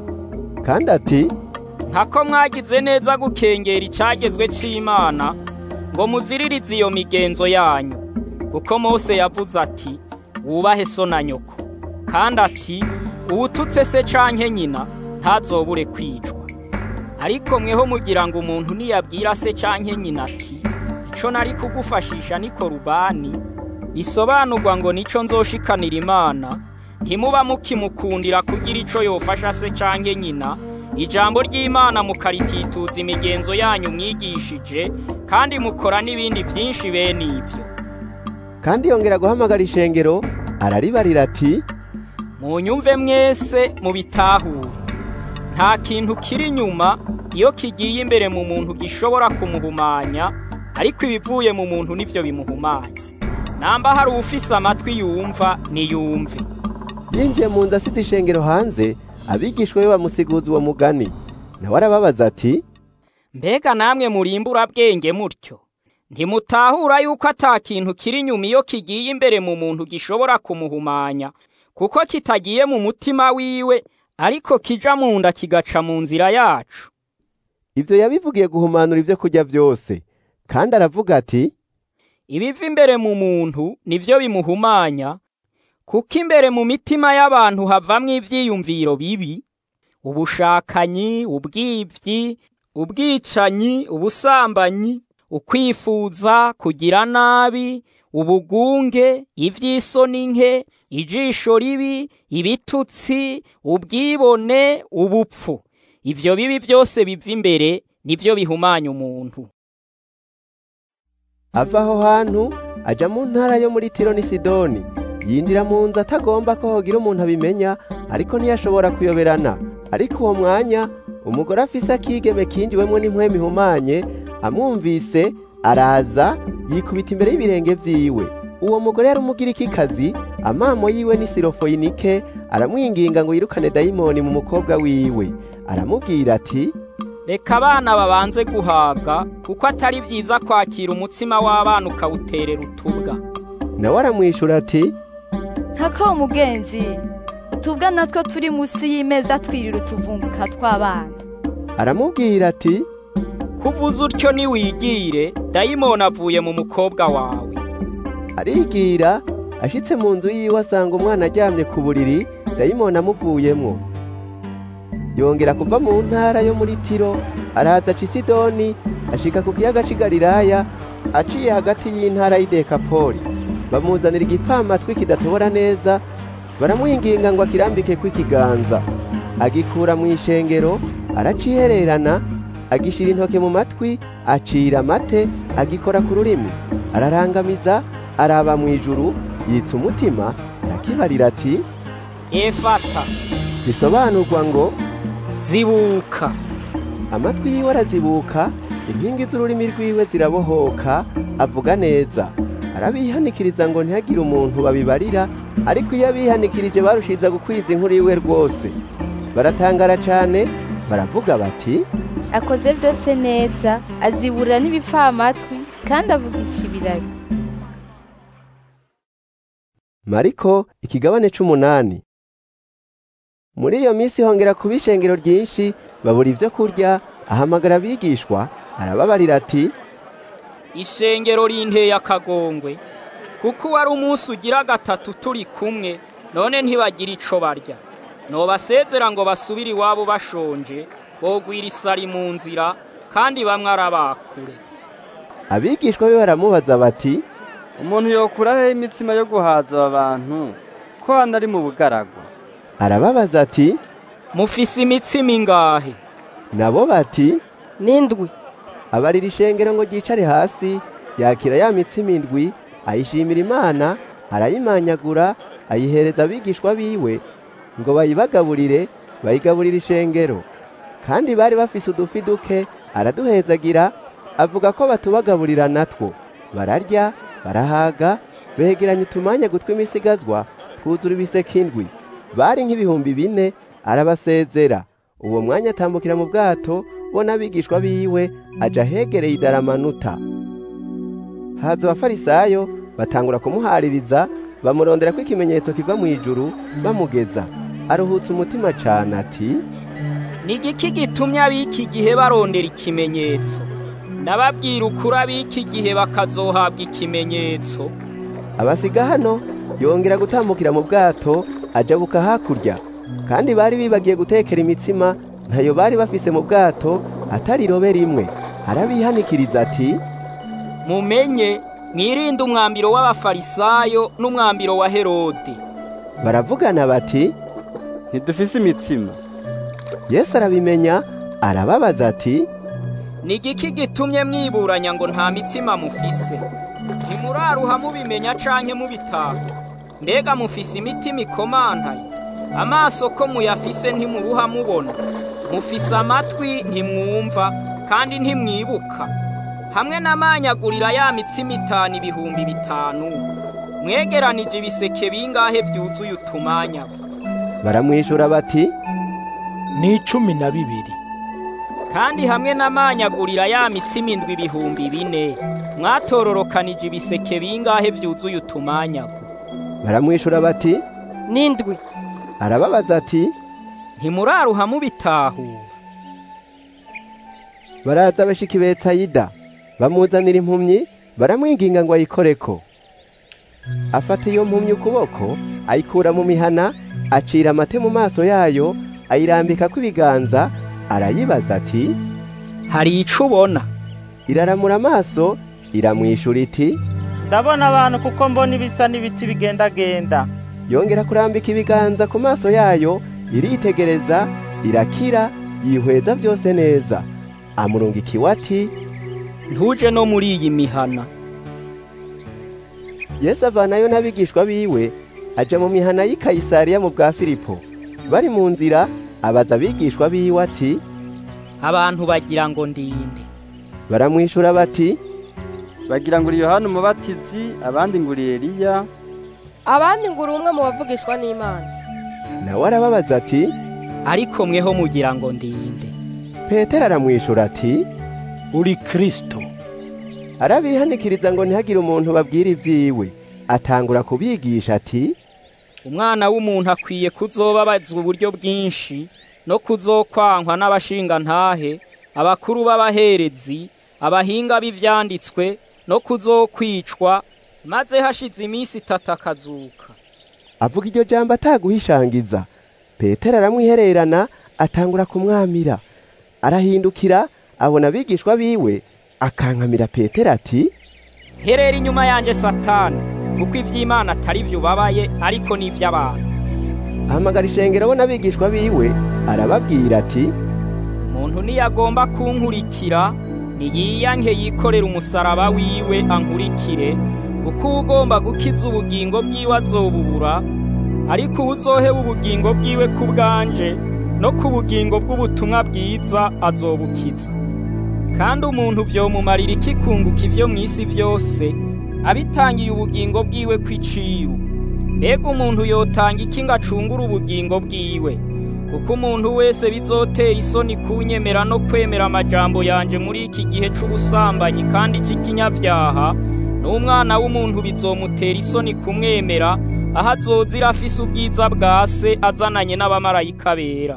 Kandi ati, ntako mwagize neza gukengera icagezwe c'Imana, ngo muziririze iyo migenzo yanyu. Kuko Mose yavuze ati, wubahe so na nyoko. Kandi ati, uwututse se canke nyina, ntazobure kwicwa. Ariko mweho mugira ngo umuntu niyabwira se canke nyina ati, ico nari kugufashisha ni korubani, isobanurwa ngo nico nzoshikanira Imana, ntimuba mukimukundira kugira ico yofasha se canke nyina, ijambo ry'Imana mukaritituza imigenzo yanyu mwigishije, kandi mukora n'ibindi vyinshi bene ivyo. Kandi yongera guhamagara ishengero, araribarira ati, munyumve mwese mubitahure. Nta kintu kiri nyuma iyo kigiye imbere mu muntu gishobora kumuhumanya, ariko ibivuye mu muntu nivyo bimuhumanya. Namba hari ufise amatwi yumva niyumve. Yinjiye mu nzu asize ishengero hanze, abigishwa be bamusiguza uwo mugani. Nawe arababaza ati, mbega namwe murimbura bwenge mutyo, ntimutahura yuko ata kintu kiri nyuma iyo kigiye imbere mu muntu gishobora kumuhumanya, kuko kitagiye mu mutima wiwe, ariko kija mu nda kigaca mu nzira yacu. Ivyo yabivugiye guhumanura ivyo kurya vyose. Kandi aravuga ati, ibiva imbere mu muntu nivyo bimuhumanya, kuko imbere mu mitima y'abantu havamwo ivyiyumviro bibi, ubushakanyi, ubwivyi, ubwicanyi, ubusambanyi, ukwifuza, kugira nabi, ubugunge, ivy'isoni nke, ijisho ribi, ibitutsi, ubwibone, ubupfu. Ivyo bibi byose biva imbere nivyo bihumanya umuntu. Ava aho hantu aja mu ntara yo muri Tiro ni Sidoni, yinjira mu nzu atagomba ko hogira umuntu abimenya, ariko ntiyashobora kuyoberana. Ariko uwo mwanya umugore afise akigeme kinjiwemwo n'impwemu ihumanye, amwumvise araza yikubita imbere y'ibirenge vyiwe. Uwo mugore yari umugirikikazi, amamo yiwe ni Sirofoyinike, aramwinginga ngo yirukane dayimoni mu mukobwa wiwe. Aramubwira ati, reka abana babanze guhaga, kuko atari vyiza kwakira umutsima w'abana ukawuterera utubwa. Nawe aramwishura ati, ntako umugenzi, utubwa natwo turi musi y'imeza twirira utuvunguka tw'abana. Aramubwira ati, kuvuza utyo niwigire dayimoni avuye mu mukobwa wawe. Arigira ashitse mu nzu yiwe asanga umwana aryamye ku buriri, dayimoni amuvuyemwo. Yongera kuva mu ntara yo muri Tiro araza aca i Sidoni, ashika ku kiyaga c'i Galilaya, aciye hagati y'intara y'i Dekapoli. Bamuzanira igipfamatwi kidatobora neza, baramwinginga ngo akirambike kw'ikiganza. Agikura mu ishengero, aracihererana, agishira intoke mu matwi, acira amate, agikora ku rurimi. Ararangamiza, araba mu ijuru, yitsa umutima, arakibarira ati, Efata, bisobanurwa ngo zibuka. Amatwi yiwe arazibuka, inkingi z'ururimi rwiwe zirabohoka, avuga neza. Arabihanikiriza ngo ntihagire umuntu babibarira, ariko iyo abihanikirije barushiza gukwiza inkuru yiwe rwose. Baratangara cane, baravuga bati, akoze byose neza, aziburira n'ibipfamatwi kandi avugisha ibiragi. Mariko ikigabane c'umunani. Muri iyo minsi hongera kuba ishengero ryinshi, babura ivyo kurya, ahamagara abigishwa, arababarira ati, ishengero rinteye akagongwe, kuko wari umunsi ugira gatatu turi kumwe, none ntibagira ico barya. Nobasezera ngo basubire iwabo bashonje, bogwira isari mu nzira, kandi bamwe arabakure. Abigishwa be baramubaza bati, umuntu yokura he imitsima yo guhaza abantu ko hano ari mu bugaragwa? Arababaza ati, mufise imitsima ingahe? Nabo bati, n'indwi. Abarira ishengero ngo ryicare hasi, yakira ya mitsima indwi, ayishimira Imana, arayimanyagura, ayihereza abigishwa biwe ngo bayibagaburire, bayigaburira ishengero. Kandi bari bafise udufi duke, araduhezagira, avuga ko batubagaburira natwo. Bararya, barahaga, begeranya utumanya gutwi imisigazwa, twuzura ibiseke indwi. Bari nk'ibihumbi bine, arabasezera. Uwo mwanya atambukira mu bwato, bo n'abigishwa biwe, aja hegereye Idalamanuta. Haza abafarisayo, batangura kumuhaririza, bamurondera ko ikimenyetso kiva mu ijuru, bamugeza. Aruhutse umutima cane ati, ni igiki gitumye ab'iki gihe barondera ikimenyetso? Ndababwira ukuri ab'iki gihe bakazohabwa ikimenyetso. Abasiga hano, yongera gutambukira mu bwato, ajabuka hakurya. Kandi bari bibagiye gutekera imitsima, ntayo bari bafise mu bwato, atari irobe rimwe. Arabihanikiriza ati, mumenye, mwirinde umwambiro w'abafarisayo n'umwambiro wa Herode. Baravugana bati, ntidufise imitsima. Yesu arabimenya, arababaza ati, ni igiki gitumye mwiburanya ngo nta mitsima mufise? Ntimuraruha mubimenya canke mubitaha? Mbega mufise imitima ikomantaye? Amaso ko muyafise ntimuruha mubona? Mufise amatwi ntimwumva, kandi ntimwibuka? Hamwe n'amanyagurira ya mitsima itanu ibihumbi bitanu, mwegeranije ibiseke bingahe vyuzuye utumanya? Baramwishura bati, ni cumi na bibiri. Kandi hamwe n'amanyagurira ya mitsima indwi ibihumbi bine, mwatororokanije ibiseke bingahe vyuzuye utumanyago? Baramwishura bati, n'indwi. Arababaza ati, ntimuraruha mubitahura? Baraza bashika i Betsayida, bamuzanira impumyi, baramwinginga ngo ayikoreko. Afata iyo mpumyi ukuboko, ayikura mu mihana, acira amate mu maso yayo, ayirambika kw'ibiganza, arayibaza ati, hari ico ubona? Iraramura amaso, iramwishura iti, ndabona abantu kuko mbona ibisa n'ibiti bigendagenda. Yongera kurambika ibiganza ku maso yayo, iritegereza, irakira, yihweza byose neza. Amurungikiwe ati, ntuje no muri iyi mihana. Yesu avanayo n'abigishwa biwe, aja mu mihana y'i Kayisariya mu bwa Filipo. Bari mu nzira, abaza abigishwa biwe ati, abantu bagira ngo ndinde? Baramwishura bati, bagira ngo uri Yohana Umubatizi, abandi ngo uri Eliya, abandi ngo uri umwe mu bavugishwa n'Imana. Nawe arababaza ati, ariko mweho mugira ngo ndinde? Petero aramwishura ati, uri Kristo. Arabihanikiriza ngo ntihagire umuntu babwira ivyiwe. Atangura kubigisha ati, umwana w'umuntu akwiye kuzobabazwa uburyo bwinshi, no kuzokwankwa n'abashinga ntahe, abakuru b'abaherezi, abahinga b'ivyanditswe no kuzokwicwa, maze hashize iminsi itatu akazuka. Avuga iryo jambo ataguhishangiza. Petero aramwihererana atangura kumwamira. Arahindukira abona abigishwa biwe akankamira Petero ati, herera inyuma yanje Satani, kuko ivy'Imana atari vyo ubabaye ariko n'ivy'abantu. Ahamagara ishengero bo n'abigishwa biwe arababwira ati, umuntu niyagomba kunkurikira niyiyanke yikorera umusaraba wiwe ankurikire, kuko ugomba gukiza ubugingo bwiwe azobubura, ariko uzoheba ubugingo bwiwe ku bwanje no ku bugingo bw'ubutumwa bwiza azobukiza. Kandi umuntu vyomumarira iki kunguka ivyo mw'isi vyose abitangiye ubugingo bwiwe kw'iciru? Mbega umuntu yotanga iki ngo acungure ubugingo bwiwe? Kuko umuntu wese bizotera isoni kunyemera no kwemera amajambo yanje muri iki gihe c'ubusambanyi kandi c'ikinyavyaha, n'umwana w'umuntu bizomutera isoni kumwemera aho azozira afise ubwiza bwa se azananye n'abamarayika bera.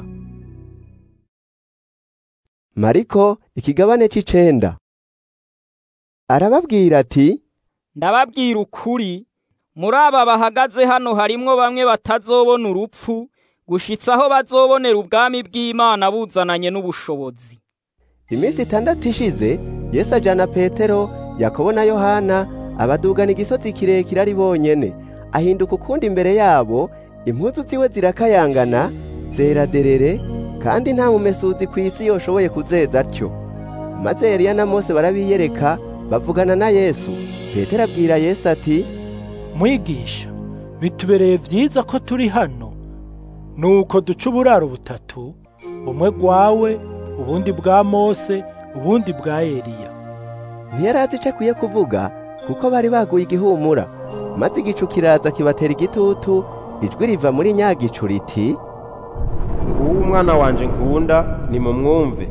Mariko ikigabane c'icenda. Arababwira ati, ndababwira ukuri, muri aba bahagaze hano harimwo bamwe batazobona urupfu gushitsa aho bazobonera ubwami bw'Imana buzananye n'ubushobozi. Iminsi itandatu ishize, Yesu ajana Petero, Yakobo na Yohana abadugana igisozi kirekire ari bonyene. Ahinduka ukundi imbere yabo, impuzu ziwe zirakayangana, zera derere, kandi nta mumesuzi kw'isi yoshoboye kuzeza atyo. Maze Eliya na Mose barabiyereka, bavugana na Yesu. Petero abwira Yesu ati, mwigisha, bitubereye vyiza ko turi hano, nuko duca uburaro butatu, bumwe bwawe, ubundi bwa Mose, ubundi bwa Eliya. Ntiyarazi ico akwiye kuvuga, kuko bari baguye igihumura. Maze igicu kiraza kibatera igitutu, ijwi riva muri nyagicu riti, nguwo umwana wanje nkunda, nimumwumve.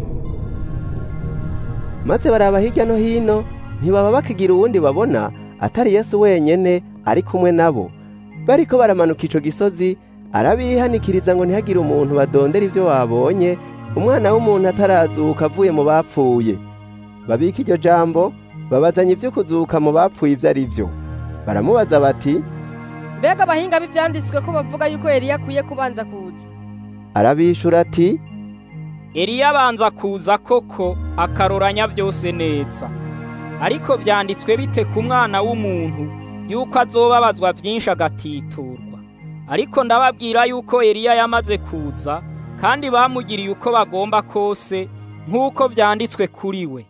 Maze baraba hirya no hino, ntibaba bakigira uwundi babona atari Yesu wenyene ari kumwe nabo. Bariko baramanuka ico gisozi, arabihanikiriza ngo ntihagire umuntu badondera ivyo babonye, umwana w'umuntu atarazuka avuye mu bapfuye. Babika iryo jambo, babazanye ivyo kuzuka mu bapfuye ivyo ari vyo. Baramubaza bati, mbega abahinga b'ivyanditswe ko bavuga yuko Eliya akwiye kubanza kuza? Arabishura ati, Eliya abanza kuza koko akaroranya vyose neza. Ariko vyanditswe bite ku mwana w'umuntu yuko azobabazwa vyinshi agatiturwa? Ariko ndababwira yuko Eliya yamaze kuza, kandi bamugiriye uko bagomba kose nk'uko vyanditswe kuri we.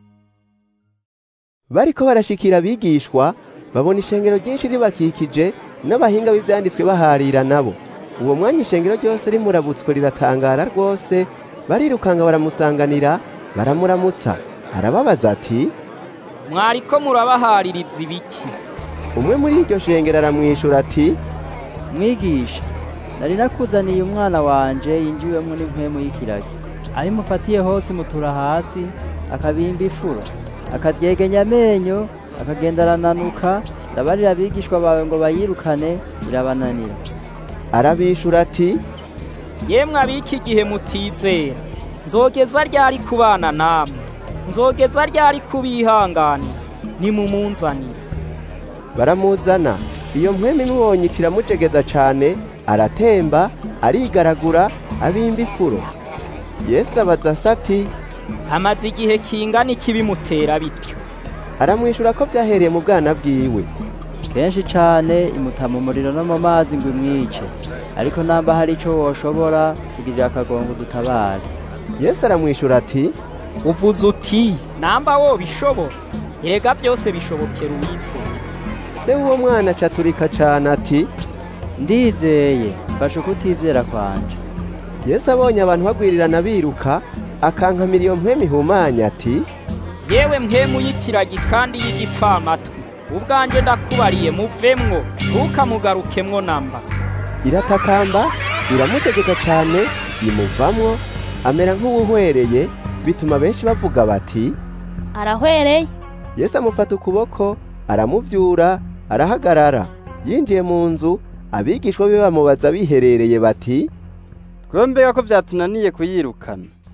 Bariko barashikira abigishwa, babona ishengero ryinshi ribakikije n'abahinga b'ivyanditswe baharira nabo. Uwo mwanya ishengero ryose rimurabutswe riratangara rwose, barirukanga baramusanganira, baramuramutsa. Arababaza ati, mwariko murabahaririza ibiki? Umwe muri iryo shengero aramwishura ati, mwigisha, nari nakuzaniye umwana wanje yinjiwemwo n'impwemu y'ikiragi. Aho imufatiye hose mutura hasi, akabimba ifuro, akaryegenya amenyo, akagenda arananuka. Ndabarira abigishwa bawe ngo bayirukane, birabananira. Arabishura ati, yemwe abiki gihe mutizera, nzogeza ryari kubana namwe, nzogeza ryari kubihanganira, nimumunzanire. Baramuzana. Iyo mpwemu imubonye kiramucegeza cane, aratemba, arigaragura, abimba ifuro. Yesu abaza ati, hamaze igihe kingana iki bimutera bityo? Aramwishura ko vyahereye mu bwana bwiwe. Kenshi cane imuta mu muriro no mu mazi ngo imwice, ariko namba hari ico woshobora kugirira akagongo dutabare. Yesu aramwishura ati, uvuze uti namba wo bishobora, erega byose bishobokera uwizeye. Se uwo mwana acaturika cane ati, ndizeye, fasha kutizera kwanje. Yesu abonye abantu bagwirirana biruka, akankamira iyo mpwemu ihumanya ati, yewe mpwemu y'ikiragi kandi y'igipfamatwi, ubwanje ndakubariye muvemwo, ntukamugarukemwo namba. Iratakamba, iramutegeka cane, imuvamwo, amera nk'uwuhwereye, bituma benshi bavuga bati, arahwereye. Yesu amufata ukuboko, aramuvyura, arahagarara. Yinjiye mu nzu, abigishwa be bamubaza biherereye bati, twembega ko vyatunaniye kuyirukana.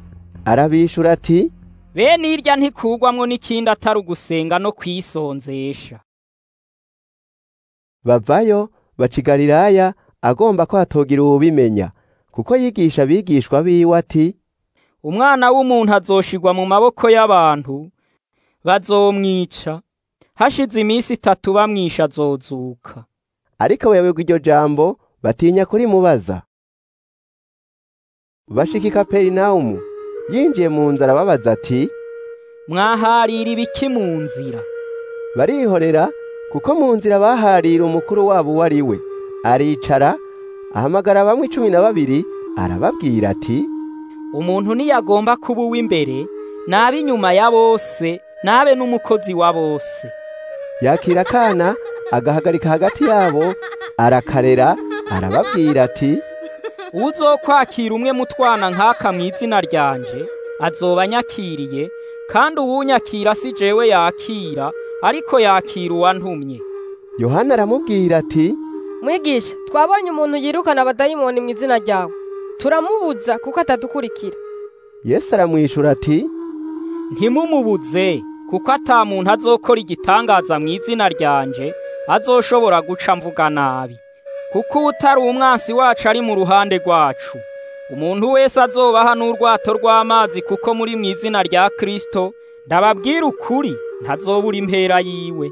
arabishura ati bene irya ntikugwamwo n'ikindi atari ugusenga no kwisonzesha. Bavayo baca i Galilaya agomba ko hatogira uwubimenya, kuko yigisha abigishwa biwe ati umwana w'umuntu azoshigwa mu maboko y'abantu bazomwica, hashize iminsi itatu bamwisha azozuka. Ariko abayoberwa iryo jambo batinya kurimubaza. Bashika i Kaperinaumu, yinjiye mu nzara babaza ati mwaharira ibiki mu nzira? Barihorera, kuko mu nzira baharira umukuru wabo uwo ari we. Aricara ahamagara bamwe cumi na babiri, arababwira ati umuntu niyagomba kuba uw'imbere nabe inyuma ya bose, nabe n'umukozi wa bose. Yakira akana agahagarika hagati yabo, arakarera, arababwira ati uzokwakira umwe mu twana nk'aka mu izina ryanje azoba anyakiriye, kandi uwunyakira si jewe yakira, ariko yakira uwantumye. Yohana aramubwira ati mwigisha, twabonye umuntu yirukana abadayimoni mu izina ryawe, turamubuza kuko atadukurikira. Yesu aramwishura ati ntimumubuze, kuko ata muntu azokora igitangaza mu izina ryanje azoshobora guca mvuga nabi, kuko utari umwansi wacu ari mu ruhande rwacu. Umuntu wese azobaha n'urwato rw'amazi, kuko muri mu izina rya Kristo ndababwira ukuri ntazobura impera yiwe.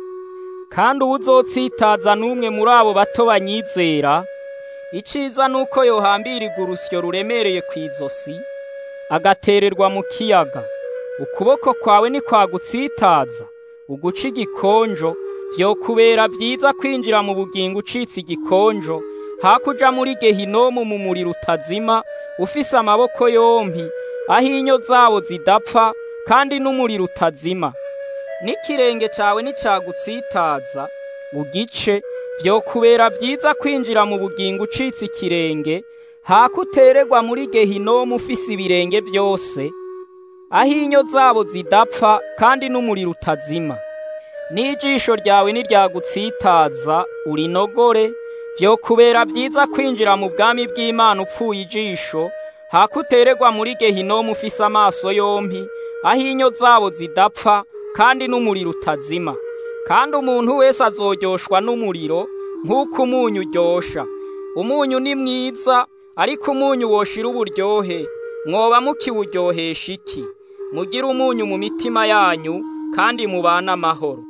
Kandi uwuzotsitaza n'umwe muri abo bato banyizera, iciza nuko yohambirwa urusyo ruremereye kw'izosi agatererwa mu kiyaga. Ukuboko kwawe ni kwagutsitaza uguca igikonjo, vyokubera vyiza kwinjira mu bugingo ucitse igikonjo, hakuja muri Gehinomu mu muriro utazima, ufise amaboko yompi, aho inyo zabo zidapfa kandi n'umuriro utazima. N'ikirenge cawe nicagutsitaza ugice, vyokubera vyiza kwinjira mu bugingo ucitse ikirenge, hakutererwa muri Gehinomu ufise ibirenge vyose, aho inyo zabo zidapfa kandi n'umuriro utazima. N'ijisho ryawe niryagutsitaza urinogore, vyokubera vyiza kwinjira mu bwami bw'Imana upfuye ijisho, hakutererwa muri Gehinomu ufise amaso yompi, aho inyo zabo zidapfa kandi n'umuriro utazima. Kandi umuntu wese azoryoshwa n'umuriro nk'uko umunyu uryosha. Umunyu ni mwiza, ariko umunyu woshira uburyohe, mwoba mukiwuryohesha iki? Mugire umunyu mu mitima yanyu, kandi mubana amahoro.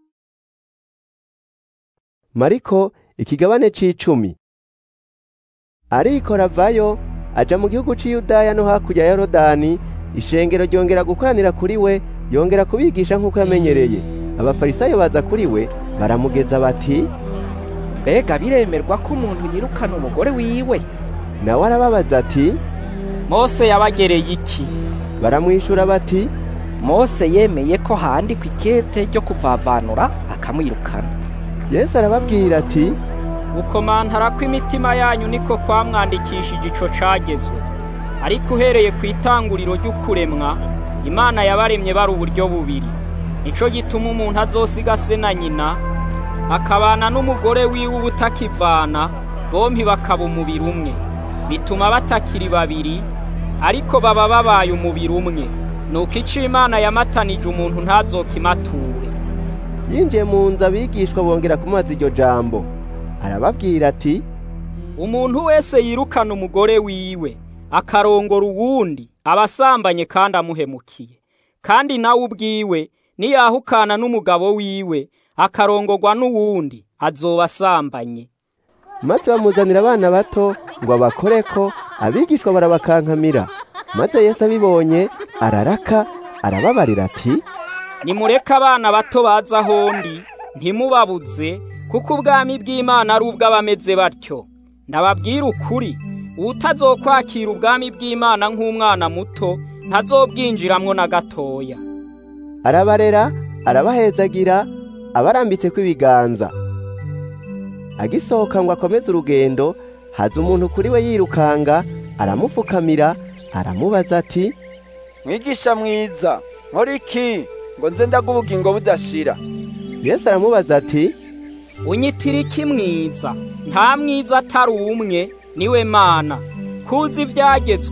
Mariko ikigabane c'icumi. Ariko avayo aja mu gihugu c'i Yudaya no hakurya ya Yorodani, ishengero ryongera gukoranira kuri we, yongera kubigisha nk'uko yamenyereye. Abafarisayo baza kuri we baramugeza bati mbega biremerwa ko umuntu yirukana umugore wiwe? Nawe arababaza ati Mose yabagereye iki? Baramwishura bati Mose yemeye ko handikwa ikete ryo kuvavanura akamwirukana. Yesu arababwira ati gukomantara kw'imitima yanyu niko kwamwandikishije ico cagezwe. Ariko uhereye ku itanguriro ry'ukuremwa, Imana yabaremye bari uburyo bubiri. Nico gituma umuntu azosiga se na nyina, akabana n'umugore wiwe ubutakivana, bompi bakaba umubiri umwe. Bituma batakiri babiri, ariko baba babaye umubiri umwe. Nuko ico Imana yamatanije umuntu ntazokimature. Yinjiye mu nzu abigishwa bongera kumubaza iryo jambo. Arababwira ati umuntu wese yirukana umugore wiwe akarongora uwundi abasambanye kandi amuhemukiye. Kandi nawe ubwiwe niyahukana n'umugabo wiwe akarongorwa n'uwundi azoba asambanye. Maze bamuzanira abana bato ngo abakoreko, abigishwa barabakankamira. Maze Yesu abibonye araraka, arababarira ati nimureke abana bato baza hondi, ntimubabuze, kuko ubwami bw'Imana ari ubw'abameze batyo. Ndababwira ukuri, utazokwakira ubwami bw'Imana nk'umwana muto ntazobwinjiramwo na gatoya. Arabarera, arabahezagira, abarambitse kw'ibiganza. Agisohoka ngo akomeze urugendo, haza umuntu kuri we yirukanga, aramupfukamira, aramubaza ati mwigisha mwiza, nkora iki ngo nze ndaga ubugingo budashira? Yesu aramubaza ati unyitira iki mwiza? Nta mwiza atari umwe, niwe Mana. Kuzi ivyagezwe,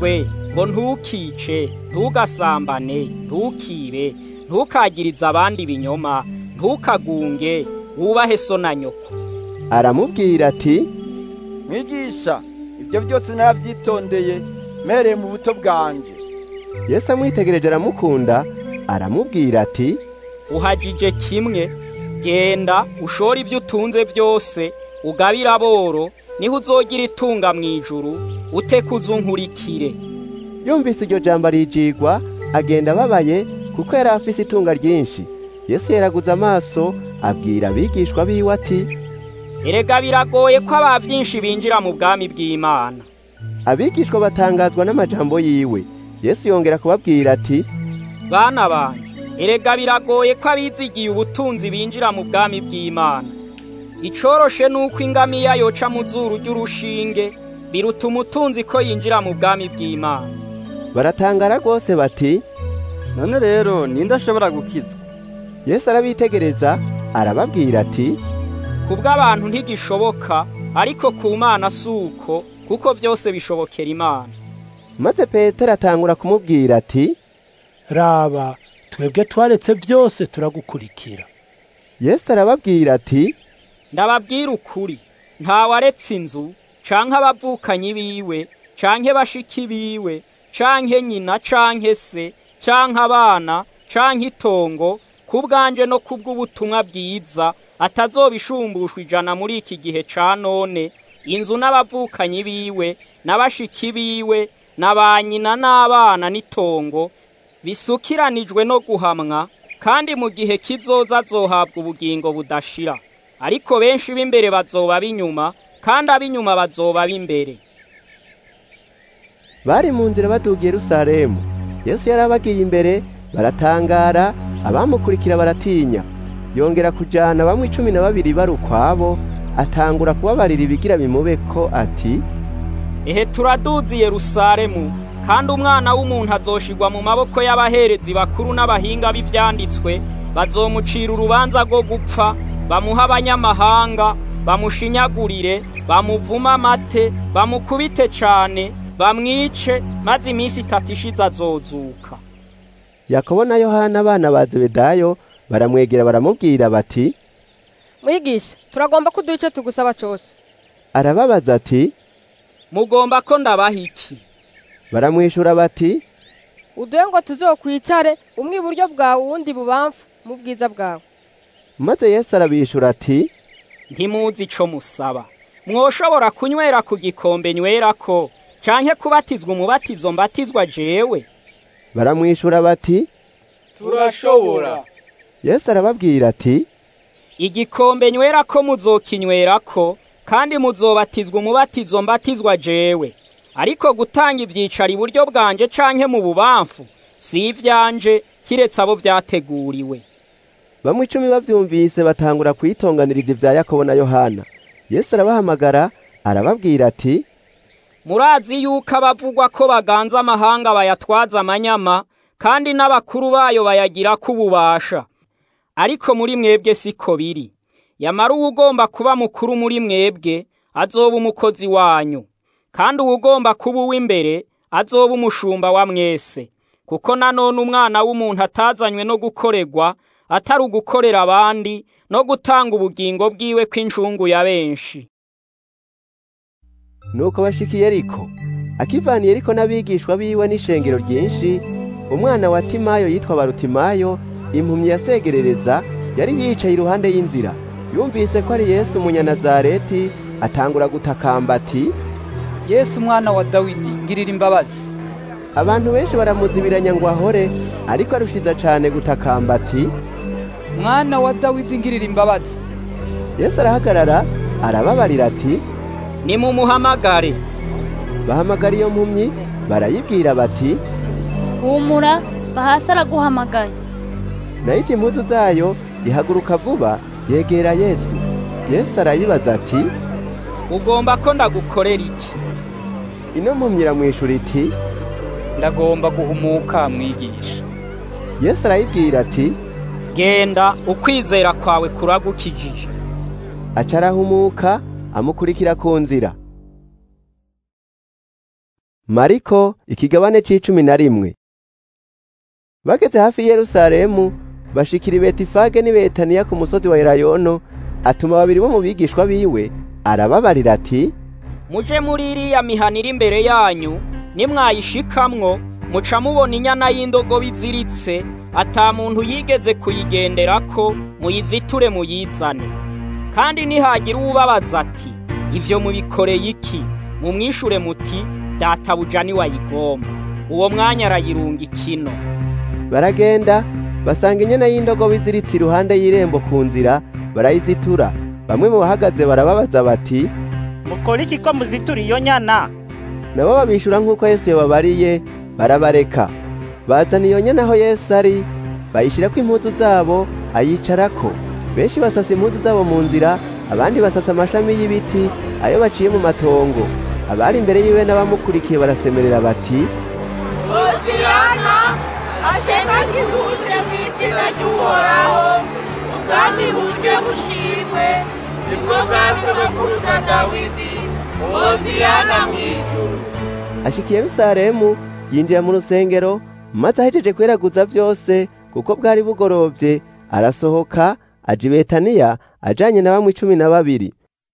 ngo ntukice, ntugasambane, ntukibe, ntukagirize abandi ibinyoma, ntukagunge, wubahe so na nyoko. Aramubwira ati, mwigisha, ibyo byose narabyitondeye mpereye mu buto bwanje. Yesu amwitegereje aramukunda, aramubwira ati, uhagije kimwe, genda ushore ibyo utunze byose, ugabira aboro, niho uzogira itunga mu ijuru, uteke uzunkurikire. Yumvise iryo jambo arijigwa, agenda ababaye kuko yari afise itunga ryinshi. Yesu yaraguze amaso, abwira abigishwa biwe ati, erega biragoye ko aba byinshi binjira mu bwami bw'Imana. Abigishwa batangazwa n'amajambo yiwe. Yesu yongera kubabwira ati, bana banje, erega biragoye ko abizigiye ubutunzi binjira mu bwami bw'Imana. Icoroshe nuko ingamiya yoca mu zuru ry'urushinge, biruta umutunzi ko yinjira mu bwami bw'Imana. Baratangara rwose bati, none rero ninde ashobora gukizwa? Yesu arabitegereza, arababwira ati, kubw'abantu ntigishoboka, ariko ku Mana suko, kuko byose bishobokera Imana. Maze Petero atangura kumubwira ati, raba, twebwe twaretse byose turagukurikira. Yesu arababwira ati, ndababwira ukuri, ntawaretse inzu, canke abavukanyi biwe, canke bashiki biwe, canke nyina, canke se, canke abana, canke itongo, kubwanje no kubw'ubutumwa bwiza, atazobishumbushwa ijana muri iki gihe ca none, inzu n'abavukanyi biwe, n'abashiki biwe, n'abanyina n'abana n'itongo, bisukiranijwe no guhamwa, kandi mu gihe kizoza azohabwa ubugingo budashira. Ariko benshi b'imbere bazoba b'inyuma, kandi ab'inyuma bazoba b'imbere. Bari mu nzira baduga Yerusalemu. Yesu yarabagiye imbere, baratangara, abamukurikira baratinya. Yongera kujana bamwe cumi na babiri bari ukwabo, atangura kubabarira ibigira bimubeko ati, ehe turaduzi Yerusalemu, kandi umwana w'umuntu azoshigwa mu maboko y'abaherezi bakuru n'abahinga b'ivyanditswe, bazomucira urubanza rwo gupfa, bamuha abanyamahanga, bamushinyagurire, bamuvuma amate, bamukubite cane, bamwice, maze iminsi itatu ishize azozuka. Yakobo na Yohana abana ba Zebedayo baramwegera baramubwira bati, mwigisha, turagomba kuduha ico tugusaba cose. Arababaza ati, mugomba ko ndabaha iki? Baramwishura bati, uduhe ngo tuzokwicare, umwe iburyo bwawe uwundi bubamfu mu bwiza bwawe. Maze Yesu arabishura ati, ntimuzi ico musaba. Mwoshobora kunywera ku gikombe nywerako, canke kubatizwa umubatizo mbatizwa jewe? Baramwishura bati, turashobora. Yesu arababwira ati, igikombe nywerako muzokinywerako, kandi muzobatizwa umubatizo mbatizwa jewe. Ariko gutanga ivyicaro iburyo bwanje canke mu bubamfu, si ivyanje, kiretse abo vyateguriwe. Bamwe icumi bavyumvise batangura kwitonganiriza ivya Yakobo na Yohana. Yesu arabahamagara, arababwira ati, murazi yuko abavugwa ko baganza amahanga bayatwaza amanyama, kandi n'abakuru bayo bayagira kububasha. Ariko muri mwebwe siko biri. Yamara uwugomba kuba mukuru muri mwebwe, azoba umukozi wanyu. Kandi uwugomba kuba uw'imbere, azoba umushumba wa mwese. Kuko nanone umwana w'umuntu atazanywe no gukorerwa, atari ugukorera abandi, no gutanga ubugingo bwiwe kw'injungu ya benshi. Nuko bashikiye Yeriko. Akivaniye Yeriko n'abigishwa biwe n'ishengero ryinshi, umwana wa Timayo yitwa Barutimayo, impumyi yasegerereza, yari yicaye iruhande y'inzira. Yumvise ko ari Yesu umunyanazareti, atangura gutakamba ati, Yesu mwana wa Dawidi, ngirira imbabazi. Abantu benshi baramuzibiranya ngo ahore, ariko arushiza cane gutakamba ati, mwana wa Dawidi, ngirira imbabazi. Yesu arahagarara, arababarira ati, nimumuhamagare. Bahamagara iyo mpumyi, barayibwira bati, humura, bahasi araguhamagaye. Nayo impuzu zayo ihaguruka vuba, yegera Yesu. Yesu arayibaza ati, ugomba ko ndagukorera iki? Ino mpumyi iramwishura iti, ndagomba guhumuka mwigisha. Yesu arayibwira ati, genda, ukwizera kwawe kuragukijije. Aca arahumuka, amukurikira ku nzira. Mariko ikigabane c'icumi na rimwe. Bageze hafi Yerusalemu bashikira i Betifage n'i Betaniya ku musozi wa Elayono, atuma babiri bo mu bigishwa biwe arababarira ati, muje muri iriya mihana iri imbere yanyu, nimwayishikamwo muca mubona inyana y'indogobe iziritse, ata muntu yigeze kuyigenderako, muyiziture muyizane. Kandi nihagira uwubabaza ati, ivyo mubikoreye iki? Mumwishure muti, databuja ni wayigomba. Uwo mwanya arayirunga ikino. Baragenda basanga inyana y'indogobe iziritse iruhande y'irembo ku nzira, barayizitura. Bamwe mu bahagaze barababaza bati, mukora iki ko muzitura iyo nyana? Nabo babishura nk'uko Yesu yababariye, barabareka. Bazana iyo nyana aho Yesu ari, bayishirako impuzu zabo, ayicarako. Benshi basasa impuzu zabo mu nzira, abandi basasa amashami y'ibiti ayo baciye mu matongo. Abari imbere yiwe n'abamukurikiye barasemerera bati, Hoziyana, ashengasi buje mw'izina ry'Uhoraho, ubwami buje bushimwe, nibwo bwasobakuruza Dawidi, Hoziyana mw'ijuru. Ashika i Yerusalemu, yinjira mu rusengero, maze ahejeje kweraguza vyose, kuko bwari bugorovye, arasohoka aja i Betaniya ajanye na bamwe cumi na babiri.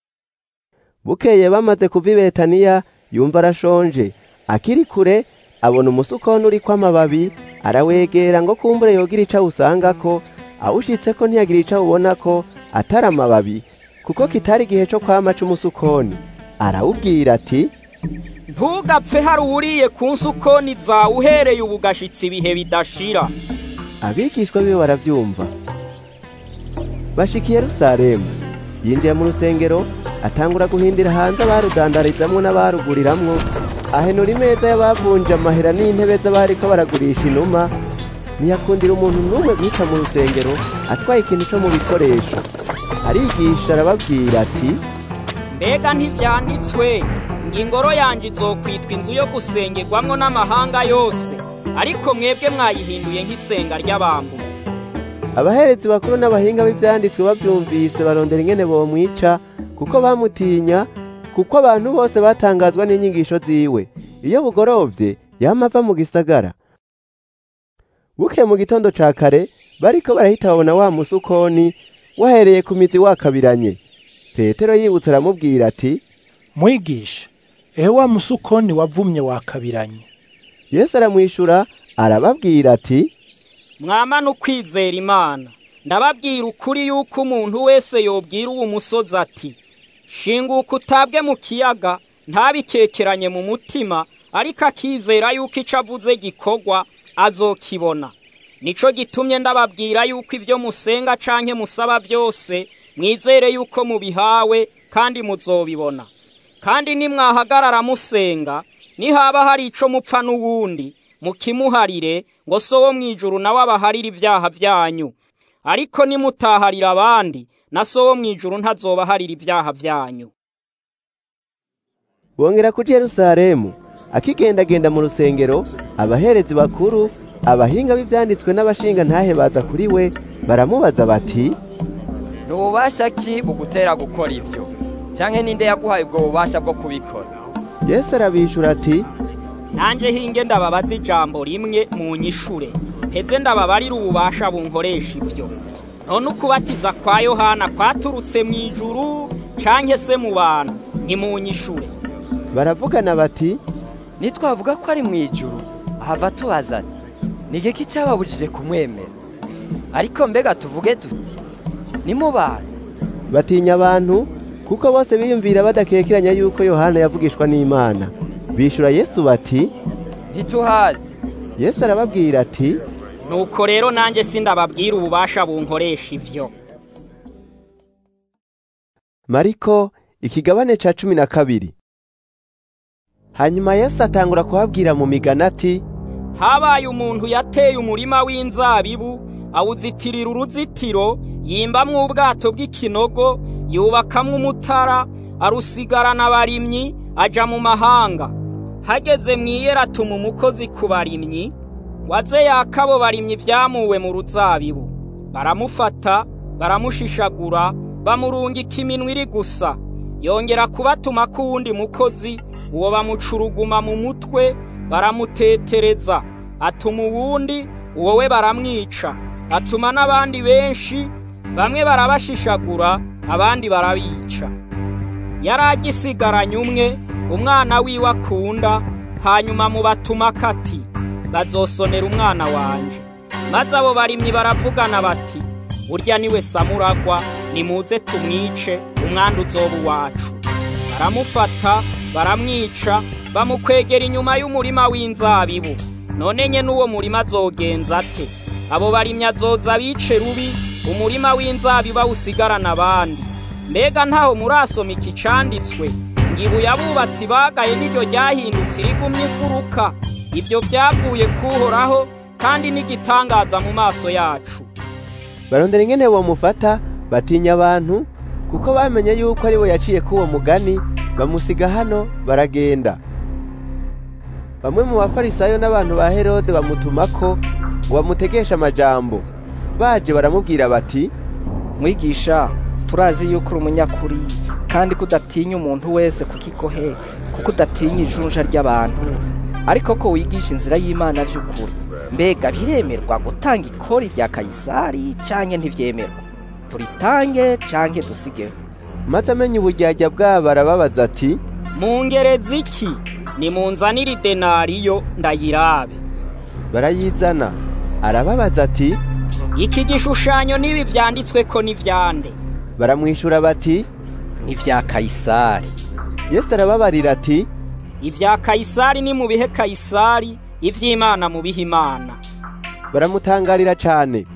Bukeye bamaze kuva i Betaniya, yumva arashonje. Akiri kure abona umusukoni uriko amababi, arawegera ngo kumbure yogira ico awusangako. Awushitseko ntiyagira ico awubonako atari amababi, kuko kitari igihe co kwama c'umusukoni. Arawubwira ati, ntugapfe hari uwuriye ku nsukoni zawe uhereye ubu gashitsi ibihe bidashira. Abigishwa biwe baravyumva. Bashika i Yerusalemu, yinjiye mu rusengero, atangura guhindira hanze abarudandarizamwo n'abaruguriramwo, ahenura imeza y'abavunje amahera n'intebe z'abariko baragurisha inuma. Ntiyakundira umuntu n'umwe guhita mu rusengero atwaye ikintu co mu bikoresho. Arigisha arababwira ati, mbega ntivyanditswe ngo ingoro yanje izokwitwa inzu yo gusengerwamwo n'amahanga yose, ariko mwebwe mwayihinduye nk'isenga ry'abambuzi. Abaherezi bakuru n'abahinga b'ivyanditswe bavyumvise barondera ingene bomwica, kuko bamutinya, kuko abantu bose batangazwa n'inyigisho ziwe. Iyo bugorovye yama ava mu gisagara. Bukeye mu gitondo ca kare bariko barahita babona wa musukoni wahereye ku mizi wakabiranye. Petero yibutse aramubwira ati, mwigisha, ehe wa musukoni wavumye wakabiranye. Yesu aramwishura arababwira ati, mwamana ukwizera Imana. Ndababwira ukuri yuko umuntu wese yobwira uwo musozi ati, shinguka utabwe mu kiyaga, ntabikekeranye mu mutima, ariko akizera yuko ico avuze gikorwa, azokibona. Nico gitumye ndababwira yuko ivyo musenga canke musaba vyose, mwizere yuko mubihawe kandi muzobibona. Kandi nimwahagarara musenga, nihaba hari ico mupfa n'uwundi, mukimuharire, ngo so wo mw'ijuru nawe abaharire ivyaha vyanyu. Ariko nimutaharira abandi, na so wo mw'ijuru ntazobaharira ivyaha vyanyu. Bongera kuja i Yerusalemu, akigendagenda mu rusengero, abaherezi bakuru, abahinga b'ivyanditswe n'abashinga ntahe baza kuri we, baramubaza bati, n'ububasha ki bugutera gukora ivyo? Canke ninde yaguhaye ubwo bubasha bwo kubikora? Yesu arabishura ati, nanje hinge ndababaza ijambo rimwe mu nyishure, heze ndababarira ububasha bunkoresha ivyo. None ukubatiza kwa Yohana kwaturutse mw'ijuru canke se mu bantu? Ni mu nyishure. Baravugana bati, nitwavuga ko ari mw'ijuru, ahava tubaza ati, ni giki cababujije kumwemera? Ariko mbega tuvuge tuti, ni mu bantu? Batinya abantu, kuko bose biyumvira badakekeranya yuko Yohana yavugishwa n'Imana. Bishura Yesu bati, ntituhazi. Yesu arababwira ati, nuko rero nanje sindababwira ububasha bunkoresha ivyo. Mariko ikigabane ca cumi na kabiri. Hanyuma Yesu atangura kuhabwira mu migana ati, habaye umuntu yateye umurima w'inzabibu, awuzitirira uruzitiro, yimbamwo ubwato bw'ikinogo, yubakamwo umutara, arusigarana abarimyi, aja mu mahanga. Hageze mw'iyera atuma umukozi ku barimyi, waze yakabo barimyi vyamuwe mu ruzabibu. Baramufata, baramushishagura, bamurungika iminwe iri gusa. yongera kubatuma k'uwundi mukozi, uwo bamucuruguma mu mutwe baramutetereza. Atuma uwundi, uwo we baramwica. Atuma n'abandi benshi, bamwe barabashishagura, abandi barabica. Yari agisigaranye umwe, umwana wiwe akunda, hanyuma mu batuma kati, bazosonera umwana wanje. Maze abo barimyi baravugana bati, urya niwe samuragwa, nimuze tumwice, umwandu uzoba uwacu. Baramufata, baramwica, bamukwegera inyuma y'umurima w'inzabibu. None nye n'uwo murima azogenza ate? Abo barimyi azoza bice rubi, umurima w'inzabibu awusigarana abandi. Mbega ntaho murasoma iki canditswe, ngibuye abubatsi bagaye n'iryo ryahindutse irigumye imfuruka. Ibyo byavuye kuhoraho, kandi n'igitangaza mu maso yacu. Barondera ingene bomufata, batinya abantu, kuko bamenye yuko ari we yaciye k'uwo mugani, bamusiga hano baragenda. Bamwe mu bafarisayo n'abantu ba Herode bamutumako ngo bamutegeshe amajambo. Baje baramubwira bati, Mwigisha, turazi yuko uri umunyakuri, kandi kudatinya umuntu wese kukigohe, kuko udatinya ijunja ry'abantu, ariko ko wigisha inzira y'Imana vy'ukuri. Mbega biremerwa gutanga ikori rya Kayisari canke ntivyemerwa? Turitange canke dusigeho? Maze amenye uburyarya bwabo arababaza ati, mungereza iki? Nimunzanire idenariyo ndayirabe. Barayizana. Arababaza ati, iki gishushanyo n'ibi vyanditswe ko ni vyande? Baramwishura bati, ni vya Kayisari. Yesu arababarira ati, ivya Kayisari ni mu bihe Kayisari, ivy'Imana mu bihe Imana. Baramutangarira cane.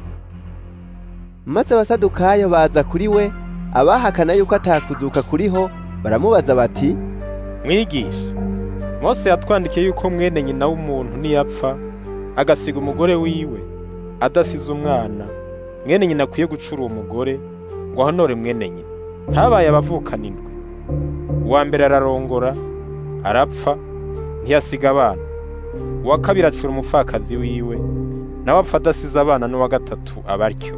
Maze abasadukayo baza kuri we, abahakana yuko atakuzuka kuriho, baramubaza bati, Mwigisha, Mose yatwandikiye yuko mwene nyina w'umuntu niyapfa agasiga umugore wiwe adasize umwana, mwene nyina akwiye gucura uwo mugore ngo ahonore mwene nyina. Habaye abavukana indwi. Uwa mbere ararongora, arapfa, ntiyasiga abana. Uwa kabiri acura umupfakazi wiwe, nawe apfa adasize abana, n'uwa gatatu abaryo.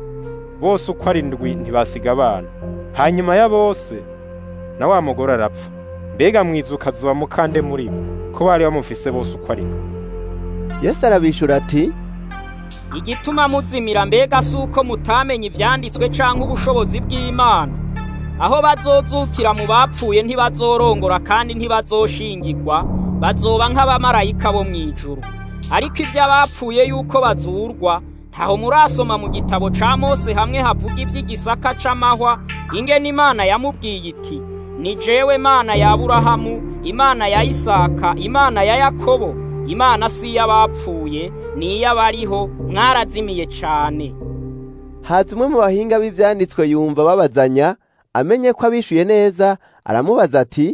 Bose uko ari indwi ntibasiga abana. Hanyuma ya bose, na wa mugore arapfa. Mbega mwizuka zuba mukande muri bo, ko bari bamufise bose uko ari. Yesu arabishura ati, igituma muzimira mbega suko mutamenye ivyanditswe canke ubushobozi bw'Imana? Aho bazozukira mu bapfuye ntibazorongora kandi ntibazoshingirwa, bazoba nk'abamarayika bo mw'ijuru. Ariko ivy'abapfuye yuko bazurwa, ntaho murasoma mu gitabo ca Mose hamwe havuga ivy'igisaka c'amahwa, ingene Imana yamubwiye iti, ni jewe Mana ya Aburahamu, Imana ya Isaka, Imana ya Yakobo. Imana si y'abapfuye, ni iy'abariho, mwarazimiye cane. Haza umwe mu bahinga b'ivyanditswe yumva babazanya, amenye ko abishuye neza, aramubaza ati,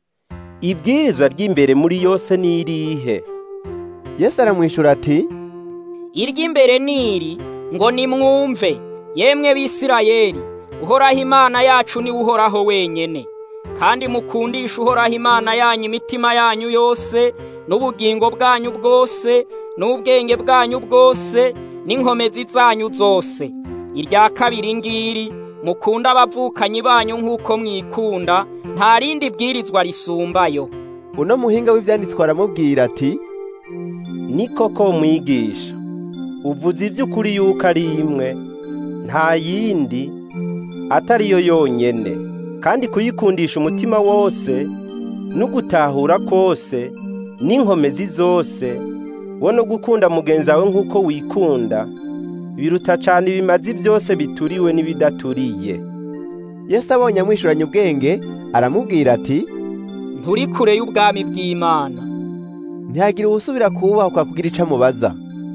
ibwirizwa ry'imbere muri yose ni irihe? Yesu aramwishura ati, iry'imbere niri, ngo nimwumve, yemwe Bisirayeli, Uhoraho Imana yacu ni Uhoraho wenyene, kandi mukundisha Uhoraho Imana yanyu imitima yanyu yose, n'ubugingo bwanyu bwose, n'ubwenge bwanyu bwose, n'inkomezi zanyu zose. Irya kabiri ngiri, mukunda abavukanyi banyu nk'uko mwikunda, nta rindi bwirizwa risumbayo. Uno muhinga w'ivyanditswe aramubwira ati, ni koko mwigisha, uvuze ivy'ukuri yuko ari imwe, nta yindi atari yo yonyene, kandi kuyikundisha umutima wose, n'ugutahura kose, n'inkomezi zose, wo no gukunda mugenzi wawe nk'uko wikunda, biruta cane ibimazi byose bituriwe n'ibidaturiye. Yesu abonye amwishuranye ubwenge, aramubwira ati, nturi kure y'ubwami bw'Imana. Ntihagira uwusubira kubahwa kugira ico amubaza.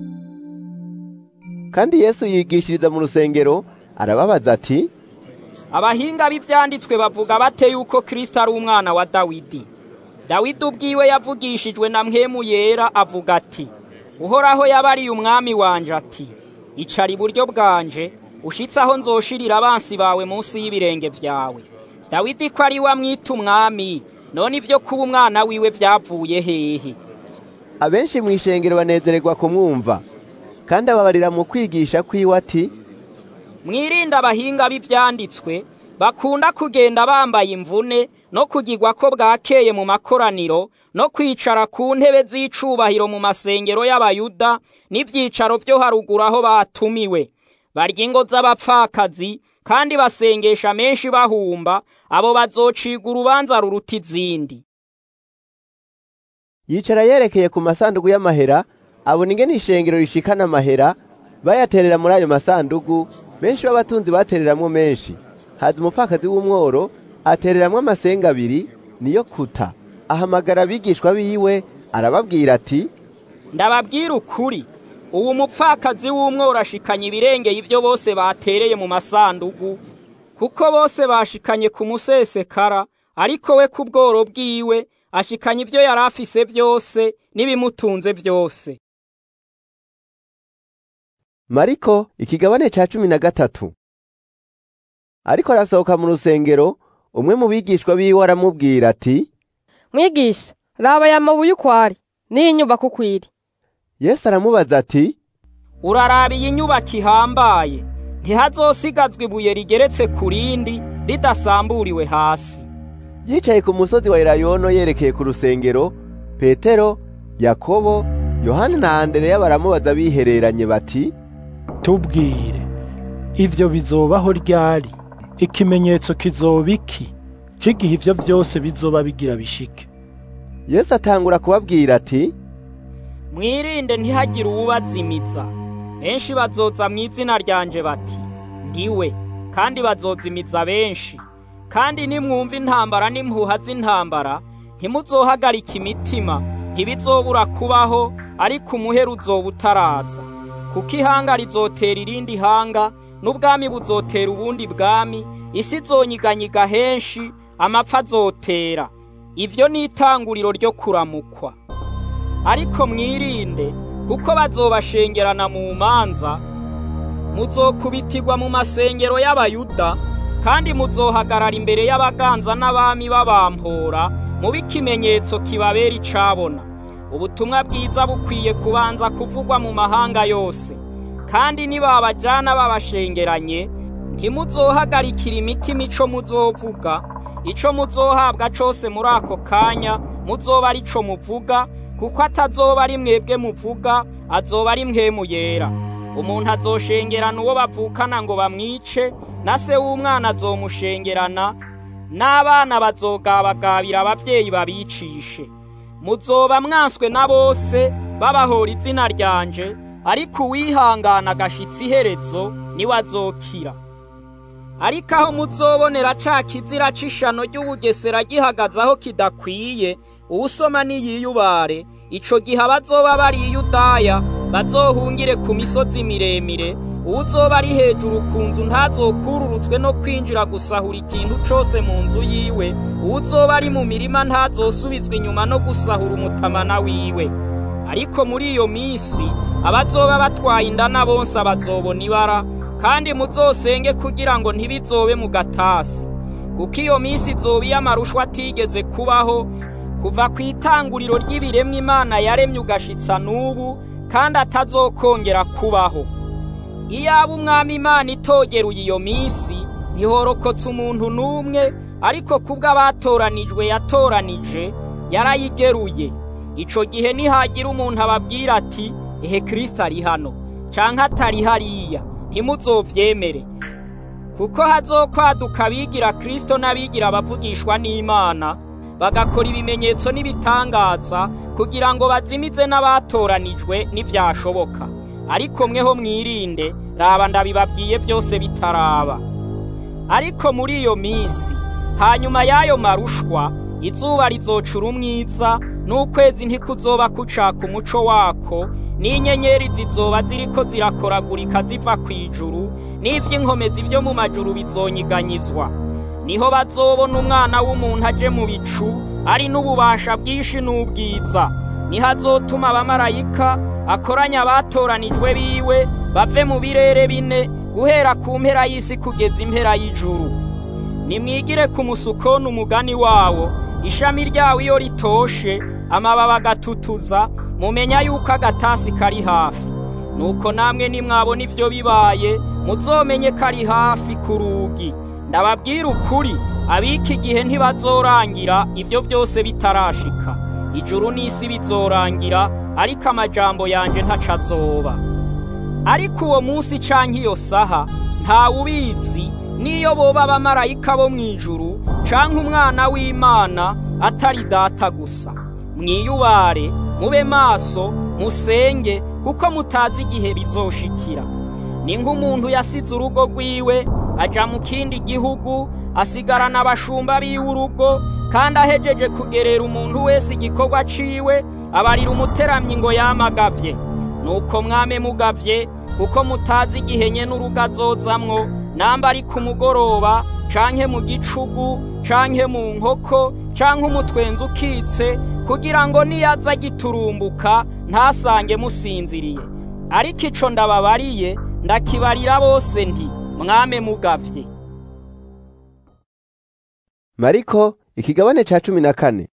Kandi Yesu yigishiriza mu rusengero, arababaza ati, abahinga b'ivyanditswe bavuga bate yuko Kristo ari umwana wa Dawidi? Dawidi ubwiwe yavugishijwe na mpwemu yera avuga ati, Uhoraho yabariye umwami wanje ati, icara iburyo bwanje, ushitse aho nzoshirira abansi bawe munsi y'ibirenge vyawe. Dawidi ko ari we amwita umwami, none ivyo kuba umwana wiwe vyavuye hehe? Abenshi mw'ishengero banezererwa kumwumva, kandi ababarira mu kwigisha kwiwe ati, mwirinda abahinga b'ivyanditswe, bakunda kugenda bambaye imvune no kugirwa ko bwakeye mu makoraniro no kwicara ku ntebe z'icubahiro mu masengero y'abayuda n'ivyicaro vyo haruguru aho batumiwe, barya ingo z'abapfakazi kandi basengesha menshi bahumba, abo bazociga urubanza ruruta izindi. Yicara yerekeye ku masandugu y'amahera, abona ingene ishengero rishikana amahera bayaterera muri ayo masandugu, benshi b'abatunzi batereramwo menshi. Haza umupfakazi w'umworo atereramwo amasenga abiri, niyo kuta. Ahamagara abigishwa biwe arababwira ati, ndababwira ukuri, ubu mupfakazi w'umworo ashikanye ibirengeye ivyo bose batereye mu masandugu, kuko bose bashikanye ku musesekara, ariko we ku bworo bwiwe ashikanye ivyo yari afise vyose n'ibimutunze vyose. Mariko ikigabane ca cumi na gatatu. Ariko arasohoka mu rusengero, umwe mu bigishwa biwe aramubwira ati, Mwigisha, raba ya mabuye ukwari, n'iyi nyubako ukwiri. Yesu aramubaza ati, uraraba iyi nyubako ihambaye, ntihazosigazwa ibuye rigeretse ku rindi ridasamburiwe hasi. Yicaye ku musozi wa Elayono yerekeye ku rusengero, Petero, Yakobo, Yohana na Andereya baramubaza bihereranye bati, tubwire, ivyo bizobaho ryari? Ikimenyetso kizoba iki c'igihe ivyo vyose bizoba bigira bishike? Yesu atangura kubabwira ati, mwirinde ntihagire uwubazimiza. Benshi bazoza mu izina ryanje bati, ndiwe, kandi bazozimiza benshi. Kandi nimwumva intambara n'impuha z'intambara, ntimuzohagarika imitima, ntibizobura kubaho, ariko umuhero uzoba utaraza. Kuko ihanga rizotera irindi hanga, n'ubwami buzotera ubundi bwami, isi izonyiganyiga henshi, amapfa azotera. Ivyo ni itanguriro ryo kuramukwa. Ariko mwirinde, kuko bazobashengerana mu manza, muzokubitirwa mu masengero y'abayuda, kandi muzohagarara imbere y'abaganza n'abami babampora, mube ikimenyetso kibabera icabona. Ubutumwa bwiza bukwiye kubanza kuvugwa mu mahanga yose, kandi nibabajana babashengeranye, ntimuzohagarikira imitima ico muzovuga. Ico muzohabwa cose muri ako kanya muzoba ari co muvuga, kuko atazoba ari mwebwe muvuga, azoba ari mpwemu yera. Umuntu azoshengerana uwo bavukana ngo bamwice, na se w'umwana azomushengerana, n'abana bazogabagabira abavyeyi babicishe. Muzoba mwanswe na bose babahora izina ryanje, ariko uwihangana agashitsa iherezo niwe azokira. Ariko aho muzobonera ca kizira c'ishano ry'ubugesera gihagaze aho kidakwiye, uwusoma niyiyubare, ico gihe abazoba bari i Yudaya bazohungire ku misozi miremire. Uwuzoba ari hejuru ku nzu ntazokururutswe no kwinjira gusahura ikintu cose mu nzu yiwe. Uwuzoba ari mu mirima ntazosubizwa inyuma no gusahura umutamana wiwe. Ariko muri iyo misi abazoba batwaye indana bonse bazobona ibara, kandi muzosenge kugira ngo ntibizobe mu gatasi. Kuko iyo misi izoba iy'amarushwa atigeze kubaho, kuva ku itanguriro ry'ibiremwa Imana yaremye ugashitsa n'ubu, kandi atazokongera kubaho. Iyaba umwami Imana itogeruye iyo misi, ntihorokotse umuntu n'umwe, ariko kubwo abatoranijwe yatoranije, yarayigeruye. Ico gihe nihagira umuntu ababwira ati, ehe Kristo ari hano, canke atari hariya, ntimuzovyemere. Kuko hazokwaduka abigira Kristo n'abigira abavugishwa n'Imana, bagakora ibimenyetso n'ibitangaza, kugira ngo bazimize n'abatoranijwe n'ivyashoboka. Ariko mweho mwirinde, raba ndabibabwiye vyose bitaraba. Ariko muri iyo misi, hanyuma y'ayo marushwa, izuba rizocura umwiza, n'ukwezi ntikuzoba kucaka umuco wako, n'inyenyeri zizoba ziriko zirakoragurika ziva kw'ijuru, n'ivy'inkomezi vyo mu majuru bizonyiganyizwa. Niho bazobona umwana w'umuntu aje mu bicu, ari n'ububasha bwinshi n'ubwiza. Niho azotuma abamarayika akoranya abatoranijwe biwe, bave mu birere bine, guhera ku mpera y'isi kugeza impera y'ijuru. Nimwigire ku musukoni umugani wawo, ishami ryawo iyo ritoshe, amababa agatutuza, mumenya yuko agatasi kari hafi. Nuko namwe nimwabona ivyo bibaye, muzomenye kari hafi ku rugi. ndababwira ukuri abiki gihe ntibazorangira ivyo byose bitarashika. Ijuru n'isi bizorangira ariko amajambo yanje ntacazoba. Ariko uwo munsi canke iyo saha ntawe ubizi, niyo boba abamarayika bo mw'ijuru canke umwana w'Imana atari data gusa. Mwiyubare, mube maso, musenge, kuko mutazi igihe bizoshikira. Ni nk'umuntu yasize urugo rwiwe aja mu kindi gihugu, asigarana abashumba biwe urugo, kandi ahejeje kugerera umuntu wese igikorwa ciwe abarira umuteramyi ngo yamagavye. Nuko mwame mugavye, kuko mutazi igihe nyene urugo azozamwo, namba ari ku mugoroba canke mu gicugu canke mu nkoko canke umutwenzi ukitse, kugira ngo niyaza giturumbuka ntasange musinziriye. Ariko ico ndababariye ndakibarira bose nti mwame mugavye. Mariko ikigabane ca cumi na kane.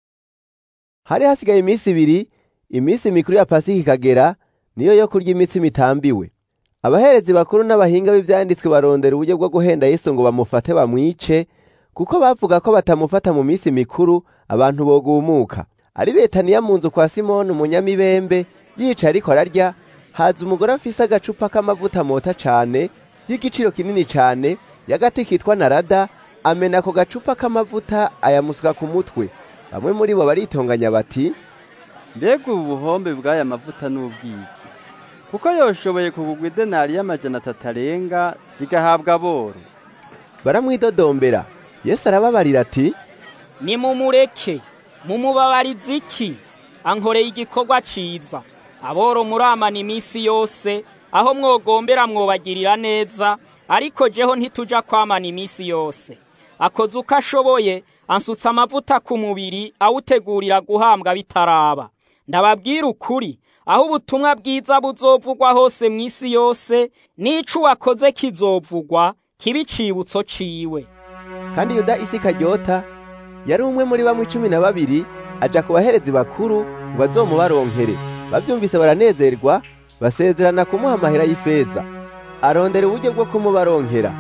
Hari hasigaye iminsi ibiri, iminsi mikuru ya Pasika ikagera, niyo yo kurya imitsima itambiwe. Abaherezi bakuru n'abahinga b'ivyanditswe barondera uburyo bwo guhenda Yesu ngo bamufate bamwice, kuko bavuga ko batamufata mu minsi mikuru abantu bogumuka. Ari Betaniya mu nzu kwa Simoni umunyamibembe, yica ariko ararya, haza umugore afise agacupa k'amavuta mota cane y'igiciro kinini cane y'agati kitwa narada, amena ako gacupa k'amavuta ayamusuka ku mutwe. Bamwe muri bo baritonganya bati, mbega ubu buhombe bw'aya mavuta n'ubwiki, kuko yoshoboye kugugwa idenari y'amajana atatu arenga zigahabwa aboro. Baramwidodombera. Yesu arababarira ati, nimumureke, mumubabarize iki? Ankoreye igikorwa ciza. Aboro muramana imisi yose, aho mwogombera mwobagirira neza, ariko jeho ntituja kwamana imisi yose. Akoze uko ashoboye, ansutsa amavuta ku mubiri awutegurira guhambwa bitaraba. Ndababwira ukuri, aho ubutumwa bwiza buzovugwa hose mw'isi yose, n'ico wakoze kizovugwa kibe icibutso ciwe. Kandi Yuda Isikaryota yari umwe muri bamwe cumi na babiri, aja ku baherezi bakuru ngo azomubaronkere. Bavyumvise baranezerwa, basezerana kumuha amahera y'ifeza. Arondera uburyo bwo kumubaronkera.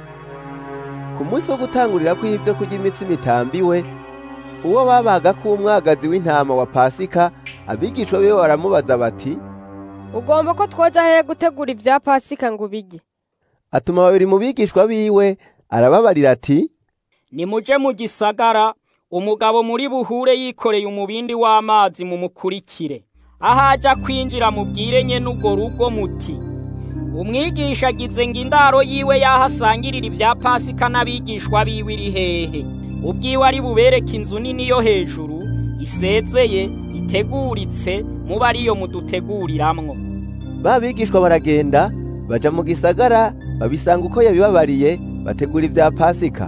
Ku munsi wo gutangurira kw'ivyo kurya imitsima itambiwe, uwo babaga ko umwagazi w'intama wa Pasika, abigishwa biwe baramubaza bati, ugomba ko twoja hehe gutegura ibya Pasika ngo ubige? Atuma babiri mu bigishwa biwe, arababarira ati, nimuje mu gisagara, umugabo muri buhure yikoreye umubindi w'amazi mumukurikire. Ahaja kwinjira mubwire nye n'ugo rugo muti, umwigisha agize ngo indaro yiwe yahasangirira ibya Pasika n'abigishwa biwe iri hehe. Ubwiwe ari bubereke inzu nini yo hejuru, isezeye, iteguritse, muba ariyo muduteguriramwo. Ba bigishwa baragenda, baja mu gisagara, babisanga uko yabibabariye, bategura ibya Pasika.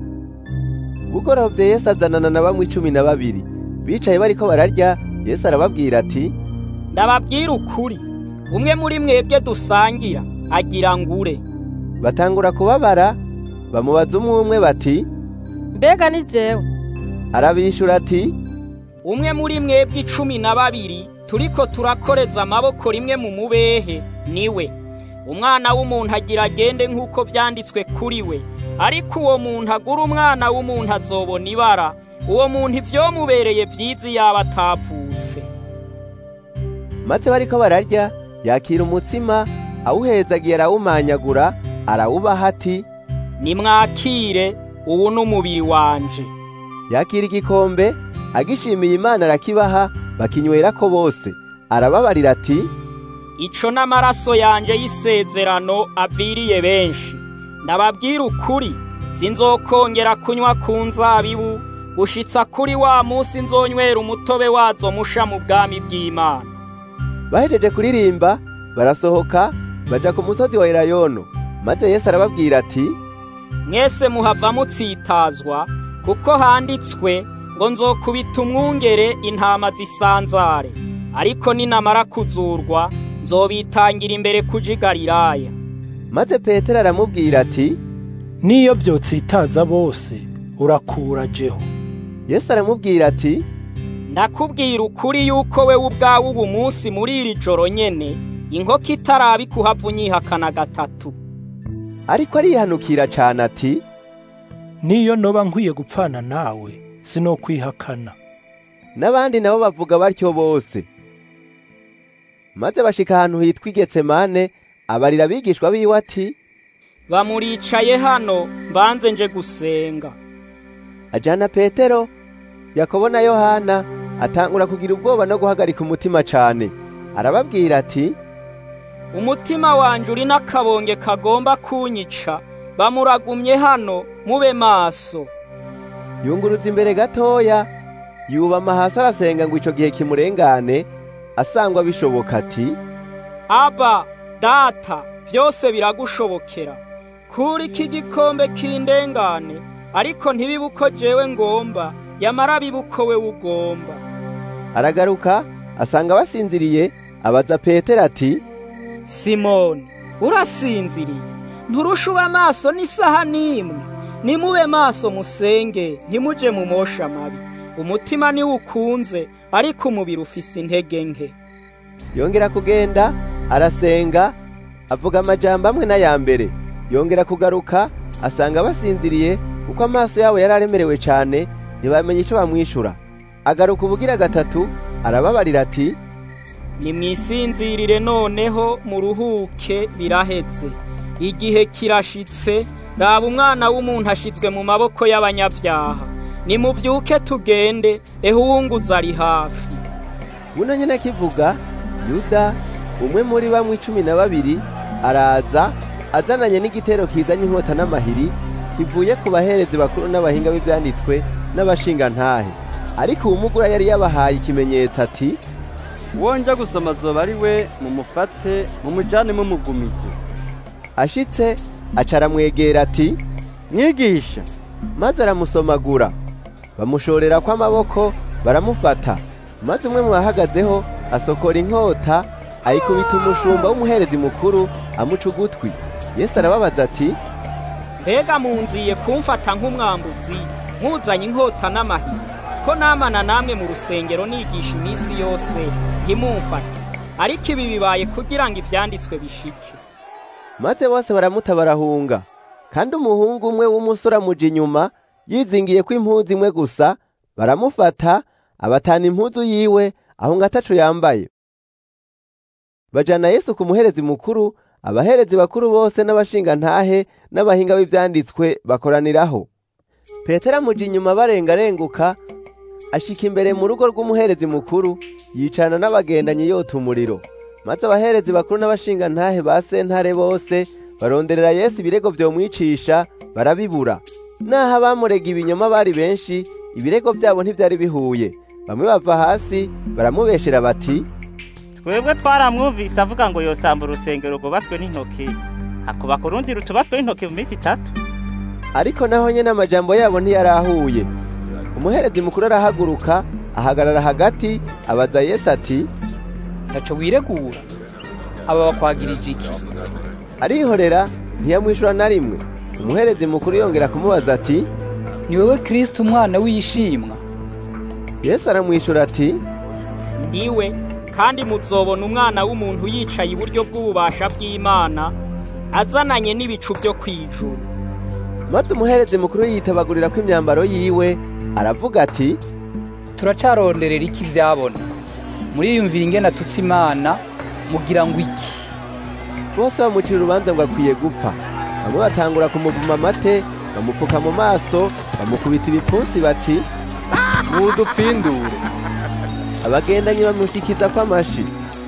Bugorovye Yesu azanana na bamwe cumi na babiri. Bicaye bariko bararya, Yesu arababwira ati, ndababwira ukuri, umwe muri mwebwe dusangira agira ngure. Batangura kubabara, bamubaza umwe umwe bati, mbega ni jewe? Arabishura ati, umwe muri mwebwe cumi na babiri turiko turakoreza amaboko rimwe mu mubehe niwe. Umwana w'umuntu agira agende nk'uko vyanditswe kuri we, ariko uwo muntu agura umwana w'umuntu azobona ibara, uwo muntu ivyomubereye vyiza yaba atavutse. Maze bariko bararya, yakira umutsima, awuhezagiye arawumanyagura, arawubaha ati, nimwakire, ubu n'umubiri wanje. Yakira igikombe, agishimiye Imana arakibaha, bakinywerako bose. Arababarira ati, ico n'amaraso yanje y'isezerano aviriye benshi. Ndababwira ukuri, sinzokongera kunywa ku nzabibu, gushitsa kuri wa musi nzonywera umutobe wazo musha mu bwami bw'Imana. Bahejeje kuririmba, barasohoka, baja ku musozi wa Elayono. Maze Yesu arababwira ati, mwese muhava mutsitazwa, kuko handitswe ngo nzokubita umwungere intama zisanzare, ariko ninamara kuzurwa nzobitangira imbere kuja i Galilaya. Maze Petero aramubwira ati, niyo vyotsitaza bose urakura jeho. Yesu aramubwira ati, ndakubwira ukuri yuko we ubwawe ubu munsi muri iri joro nyene inkoko itarabi kuhava unyihakana gatatu. Ariko arihanukira cane ati, niyo noba nkwiye gupfana nawe sinokwihakana. N'abandi nabo bavuga batyo bose. Maze bashika ahantu hitwa Getsemane, abarira abigishwa biwe ati, bamuricaye hano mbanze nje gusenga. Ajana Petero, Yakobo na Yohana, atangura kugira ubwoba no guhagarika umutima cane. Arababwira ati, umutima wanje uri n'akabonge kagomba kunyica, bamuragumye hano mube maso. Yunguruza imbere gatoya, yubama hasi arasenga ngo ico gihe kimurengane, asangwa bishoboka ati, Aba, Data, vyose biragushobokera. Kuri iki gikombe kindengane, ariko ntibibuko jewe ngomba, yamara bibuko we ugomba. Aragaruka, asanga basinziriye, abaza Petero ati, Simoni, urasinziriye? Nturushuba amaso n'isaha n'imwe? Nimube maso musenge, ntimuje mu mosha mabi. Umutima ni ukunze, ariko umubiri ufise intege nke. Yongera kugenda, arasenga, avuga amajambo amwe n'ayambere. Yongera kugaruka, asanga basinziriye, kuko amaso yabo yararemerewe cane, ntibamenye ico bamwishura. Agaruka ubugira gatatu, arababarira ati, nimwisinzirire noneho muruhuke biraheze. Igihe kirashitse, raba umwana w'umuntu ashitswe mu maboko y'abanyabyaha. Nimuvyuke tugende, ehunguza ari hafi. Buno nyene akivuga, Yuda, umwe muri bamwe cumi na babiri, araza, azananye n'igitero kizanye inkota n'amahiri, kivuye ku baherezi bakuru n'abahinga b'ivyanditswe n'abashingantahe. Ariko uwumugura yari yabahaye ikimenyetso ati, wonja gusoma zoba ari we mumufate mumujane mumugumije. Ashitse acaramwegera ati, mwigisha. Maze aramusomagura, bamushorera kwa amaboko, baramufata. Maze umwe mu bahagazeho asokora inkota, ayikubita umushumba w'umuherezi mukuru, amuca ugutwi. Yesu arababaza ati, mbega munziye kumfata nk'umwambuzi, muzanye inkota n'amahiri, ko namana namwe mu rusengero nigisha iminsi yose, ntimumfate. Ariko ibi bibaye kugira ngo ivyanditswe bishike. Maze bose baramuta barahunga, kandi umuhungu umwe w'umusore amuja inyuma, yizingiye ko impuzu imwe gusa, baramufata, abatana impuzu yiwe, ahunga ataco yambaye. Bajana Yesu ku muherezi mukuru, abaherezi bakuru bose n'abashingantahe n'abahinga b'ivyanditswe bakoraniraho. Petero amuja inyuma barengarenguka, ashika imbere mu rugo rw'umuherezi mukuru, yicarana n'abagendanyi yota umuriro. Maze abaherezi bakuru n'abashingantahe ba sentare bose baronderera Yesu ibirego vyomwicisha, barabibura. Naho abamurega ibinyoma bari benshi, ibirego vyabo ntivyari bihuye. Bamwe bava hasi baramubeshera bati, twebwe twaramwumvise avuga ngo yosamba urusengero rwubatswe n'intoki, akubaka urundi rutubatswe n'intoki mu minsi itatu. Ariko naho nyene amajambo yabo ntiyarahuye. Umuherezi mukuru arahaguruka, ahagarara hagati, abaza Yesu ati, ntaco wiregura? Aba bakwagirije iki? Arihorera, ntiyamwishura na rimwe. Umuherezi mukuru yongera kumubaza ati, ni wewe Kristo umwana w'ishimwa? Yesu aramwishura ati, ndiwe, kandi muzobona umwana w'umuntu yicaye iburyo bw'ububasha bw'Imana, azananye n'ibicu byo kwijuru. Maze umuherezi mukuru yitabagurira ko imyambaro yiwe, aravuga ati, turacaronderera iki vyabona? Muriyumvira ingene atutse Imana, mugira ngo iki? Bose bamucira urubanza ngo akwiye gupfa. Bamwe batangura kumuvuma amate, bamupfuka mu maso, bamukubita ibipfunsi bati, mudupfindure. Abagendanyi bamushikiza kw'amashi.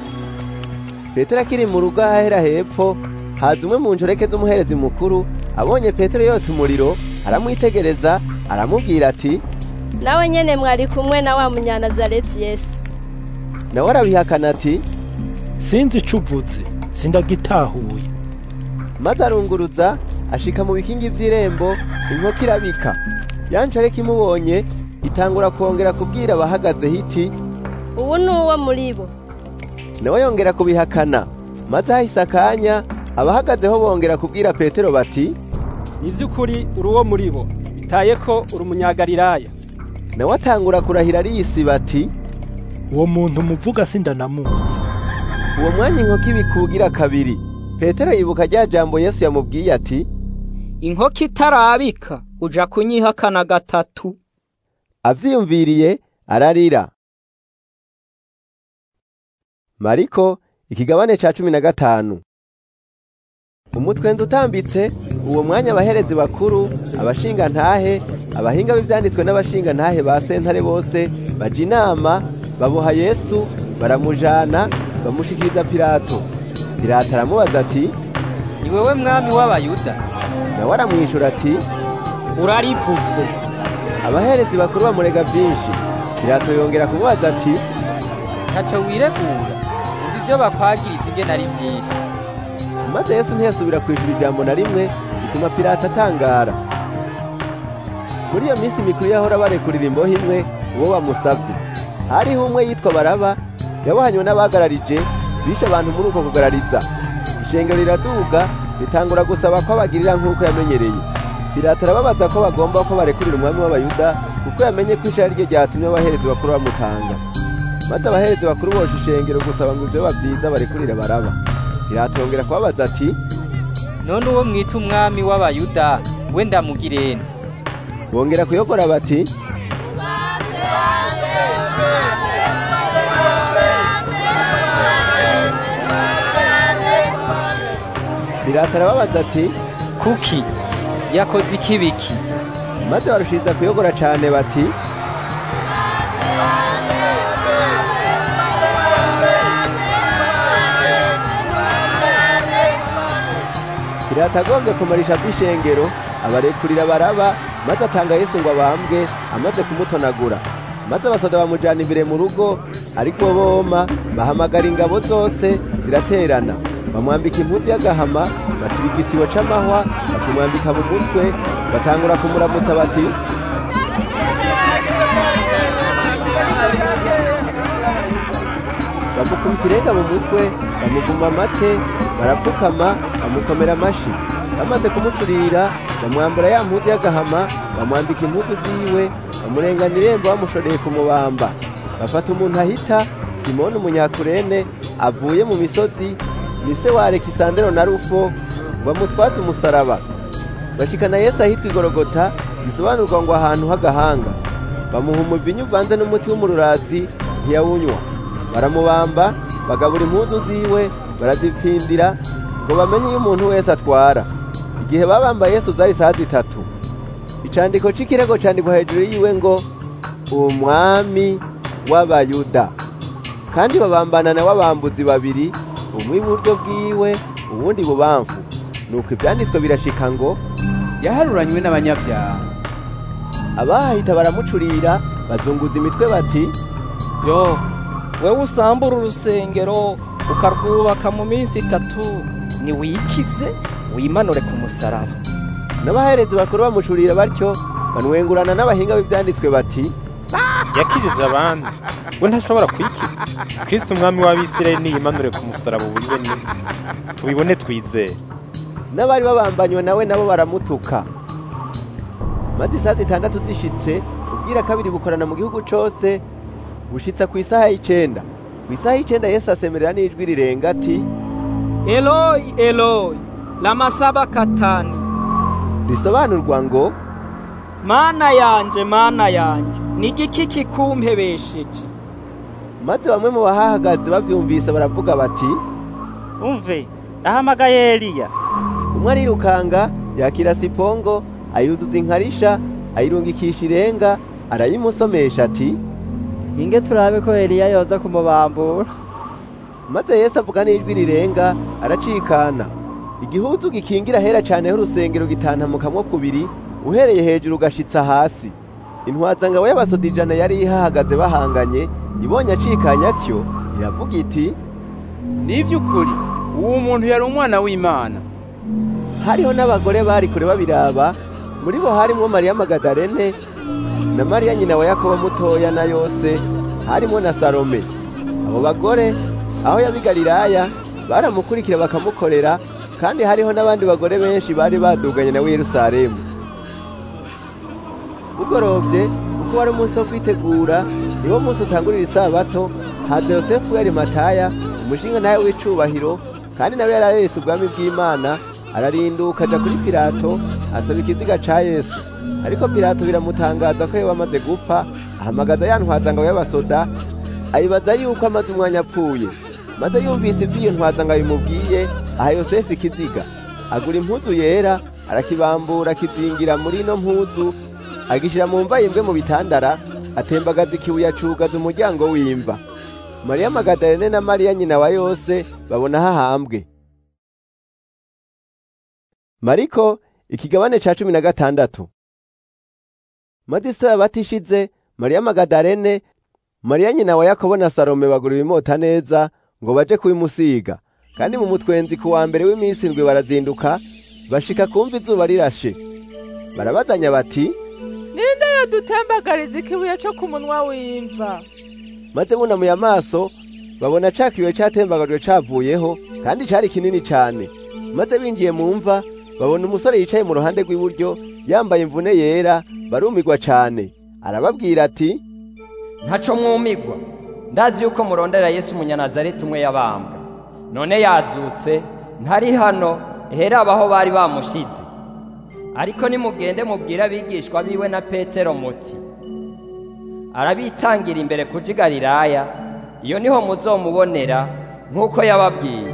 Petero akiri mu rugo ahera hepfo, haza umwe mu njoreke z'umuherezi mukuru, abonye Petero yota umuriro, aramwitegereza, aramubwira ati, nawe nyene mwari kumwe na wa munyanazareti Yesu. Nawe arabihakana ati, sinzi ico uvuze, sindagitahuye. Maze arunguruza, ashika mu bikingi vy'irembo, inkoko irabika. Ya njoreke imubonye, itangura kongera kubwira abahagaze hiti, ubu ni uwo muri bo. Nawe yongera kubihakana. Maze hahise akanya, abahagazeho bongera kubwira Petero bati, ni vy'ukuri uri uwo muri bo, bitaye ko uri umunyagalilaya. Nawe atangura kurahira ariyisiba ati, uwo muntu muvuga sindanamuzi. Uwo mwanya inkoko ibikugira kabiri. Petero yibuka rya jambo Yesu yamubwiye ati, inkoko itarabika uja kunyihakana gatatu. Avyiyumviriye ararira. Mariko ikigabane ca cumi na gatanu. Umutwenzi utambitse, uwo mwanya abaherezi bakuru, abashinga ntahe, abahinga b'ivyanditswe n'abashinga ntahe ba sentare bose baja inama, baboha Yesu, baramujana, bamushikiriza Pilato. Pilato aramubaza ati, ni wewe mwami w'abayuda? Nawe aramwishura ati, urarivuze. Abaherezi bakuru bamurega byinshi. Pilato yongera kumubaza ati, ntaco wiregura, umva ivyo bakwagiriza ingene ari vyinshi. Maze Yesu ntiyasubira kwishura ijambo na rimwe, bituma Pilato atangara. Muri iyo minsi mikuru yahora barekurira imbohe imwe uwo bamusavye. Hariho umwe yitwa Baraba, yabohanywe n'abagararije, bishe abantu muri uko kugarariza. Ishengero riraduga, ritangura gusaba ko abagirira nk'uko yamenyereye. Pilato arababaza ko bagomba ko barekurira umwami w'abayuda, kuko yamenye ko ishara ryo ryatumye abaherezi bakuru bamutanga. Maze abaherezi bakuru bosha ishengero gusaba ngo ivyo bavyiza barekurire Baraba. Pilato yongera kubabaza ati, none uwo mwita umwami w'abayuda we ndamugirene? Bongera kuyogora bati, Pilato arababaza ati, kuki yakoze ikibiki? Maze barushiriza kuyogora cane bati, Pilato agombye kumarisha kw'ishengero, abarekurira Baraba, maze atanga Yesu ngo abambwe, amaze kumutonagura. Maze abasoda bamujana imbere mu rugo, ariko boma bahamagara ingabo zose ziraterana. Bamwambika impuzu y'agahama, basiga igitibo c'amahwa, bakamwambika mu mutwe, batangura kumuramutsa bati, bamukubita irenga mu mutwe, bamuvuma amate, barapfukama, bamukomera amashi. Bamaze kumucurira, bamwambura ya mpuzu y'agahama, bamwambika impuzu ziwe, bamurengana irembo bamushoreye kumubamba. Bafata umuntu ahita, Simoni umunyakurene, avuye mu misozi, ni se wa Alekisandero na Rufo, bamutwaza umusaraba. Bashikana Yesu ahitwa Igorogota, bisobanurwa ngo ahantu h'agahanga. Bamuha umuvinyu uvanze n'umuti w'umururazi, ntiyawunywa. Baramubamba, bagabura impuzu ziwe, barazipfindira, ngo bamenye iyo umuntu wese atwara. Igihe babamba Yesu zari saa zitatu. Icandiko c'ikirego candikwa hejuru yiwe ngo, umwami w'abayuda. Kandi babambana na w'abambuzi babiri, umwe iburyo bwiwe, uwundi bubamfu. Nuko ivyanditswe birashika ngo, yaharuranywe n'abanyabyaha. Abahita baramucurira, bazunguza imitwe bati, yo, wewe usambura urusengero, ukarwubaka mu minsi itatu, ni wikize, wimanure ku musaraba. N'abaherezi bakuru bamucurira batyo, banwengurana n'abahinga b'ivyanditswe bati, yakirije abandi, we ntashobora kwikiza. Kristo umwami w'Abisirayeli niyimanure ku musaraba ubu nyene, tubibone twizere. N'abari babambanywe nawe nabo baramutuka. Maze isaha zitandatu zishitse, ubwira kabiri bukorana mu gihugu cose, bushitsa ku isaha y'icenda. Ku isaha y'icenda Yesu asemerera n'ijwi rirenga ati, Eloi, Eloi, lama sabakthani. Risobanurwa ngo, Mana yanje, Mana yanje, nigiki kikumpebesheje? Maze bamwe mu bahahagaze bavyumvise baravuga bati, umve, ahamagaye Eliya. Umwe arirukanga, yakira sipongo, ayuzuza inkarisha, ayirungikisha irenga, arayimusomesha ati, inge turabe ko Eliya yoza kumubambura. Maze Yesu avuga n'ijwi rirenga, aracikana. Igihuzu gikingira hera cane h'urusengero gitantamukamwo kubiri, uhereye hejuru gashitsa hasi. Intwazangabo y'abasoda ijana yari ihahagaze bahanganye, ibonye acikanye atyo, iravuga iti, ni ivy'ukuri, uwo muntu yari umwana w'Imana. Hariho n'abagore bari kure babiraba, muri bo harimwo Mariya Magadalene, na Mariya nyina wa Yakobo mutoya na Yose, harimwo na Salome. Abo bagore, aho yabi Galilaya, baramukurikira bakamukorera, kandi hariho n'abandi bagore benshi bari baduganye nawe Yerusalemu. Bugorovye, uko wari umunsi wo kwitegura, niwo munsi utangurira isabato, haza Yosefu yari Mataya, umushinga nawe w'icubahiro, kandi nawe yarareretse ubwami bw'Imana, ararinduka aja kuri Pilato asaba ikiziga ca Yesu. Ariko Pilato biramutangaza ko yoba amaze gupfa, ahamagaza ya ntwazangabo y'abasoda, ayibaza yuko amaze umwanya apfuye. Maze yumvise ivy'iyo ntwazangabo bimubwiye, aha Yosefu ikiziga, agura impuzu yera, arakibambura kizingira muri ino mpuzu, agishira mu mva yimbwe mu bitandara, atembagaza ikibuye acugaza umuryango w'imva. Mariya Magadalene na Mariya nyina wa Yose babona hahambwe. Mariko ikigabane ca cumi na gatandatu. Maze isabato ishize, Mariya Magadalene, Mariya nyina wa Yakobo na Salome bagura ibimota neza ngo baje kubimusiga. Kandi mu mutwenzi ku wa mbere w'iminsi indwi barazinduka, bashika kumva izuba rirashe. Barabazanya bati, ninde yodutembagariza ikibuye cyo ku munwa w'imva? Maze bunamuye amaso, babona ca kibuye catembagajwe cavuyeho, kandi cari kinini cane. Maze binjiye mu mva, babona umusore yicaye mu ruhande rw'iburyo, yambaye imvune yera, barumigwa cane. Arababwira ati, ntaco mwumigwa, ndazi yuko murondera Yesu umunyanazareti umwe yabambwe. None yazutse, ntari hano, hera abaho bari bamushize. Ariko nimugende mubwira abigishwa biwe na Petero muti, arabitangira imbere kuja i Galilaya, iyo niho muzomubonera nk'uko yababwiye.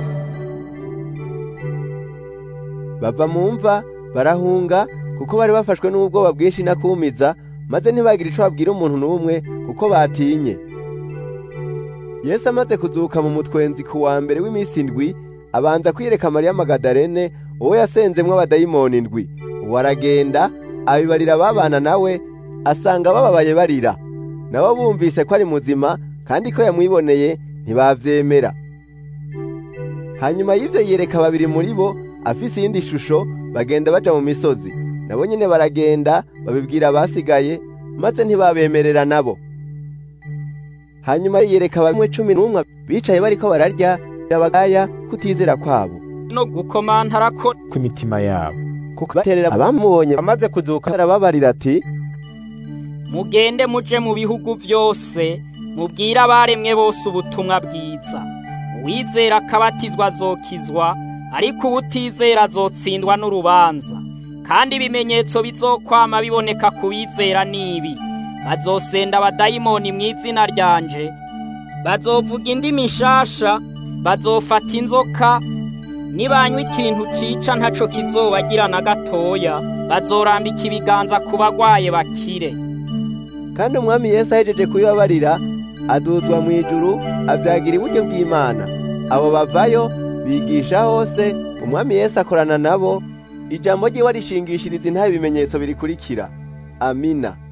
Bava mu mva barahunga, kuko bari bafashwe n'ubwoba bwinshi nakumiza, maze ntibagira ico babwira umuntu n'umwe kuko batinye. Yesu amaze kuzuka mu mutwenzi ku wa mbere w'iminsi indwi, abanza kwiyereka Mariya Magadalene, uwo yasenzemwo abadayimoni indwi. Uwo aragenda abibarira babana nawe, asanga bababaye barira. Nabo bumvise ko ari muzima kandi ko yamwiboneye, ntibavyemera. Hanyuma y'ivyo yiyereka babiri muri bo, afise iyindi shusho, bagenda baja mu misozi. Nabo nyene baragenda babibwira abasigaye, maze ntibabemerera nabo. Hanyuma yiyereka bamwe cumi n'umwe bicaye bariko bararya, abagaya kutizera kwabo no gukomantara ko kw'imitima yabo, kuko baterera abamubonye amaze kuzuka arababarira ati, mugende muje mu bihugu vyose, mubwire abaremwe bose ubutumwa bwiza. Uwizera akabatizwa azokizwa, ariko ubutizera azotsindwa n'urubanza. Kandi ibimenyetso bizokwama biboneka ku bizera nibi: bazosenda abadayimoni mu izina ryanje, bazovuga indimi nshasha, bazofata inzoka, nibanywa ikintu cica ntaco kizobagira na gatoya, bazorambika ibiganza ku bagwaye bakire. Kandi umwami Yesu ahejeje kubibabarira, aduzwa mu ijuru, avyagira iburyo bw'Imana. Abo bavayo bigisha hose, umwami Yesu akorana nabo, ijambo ryiwe arishingishiriza intahe ibimenyetso birikurikira. Amina.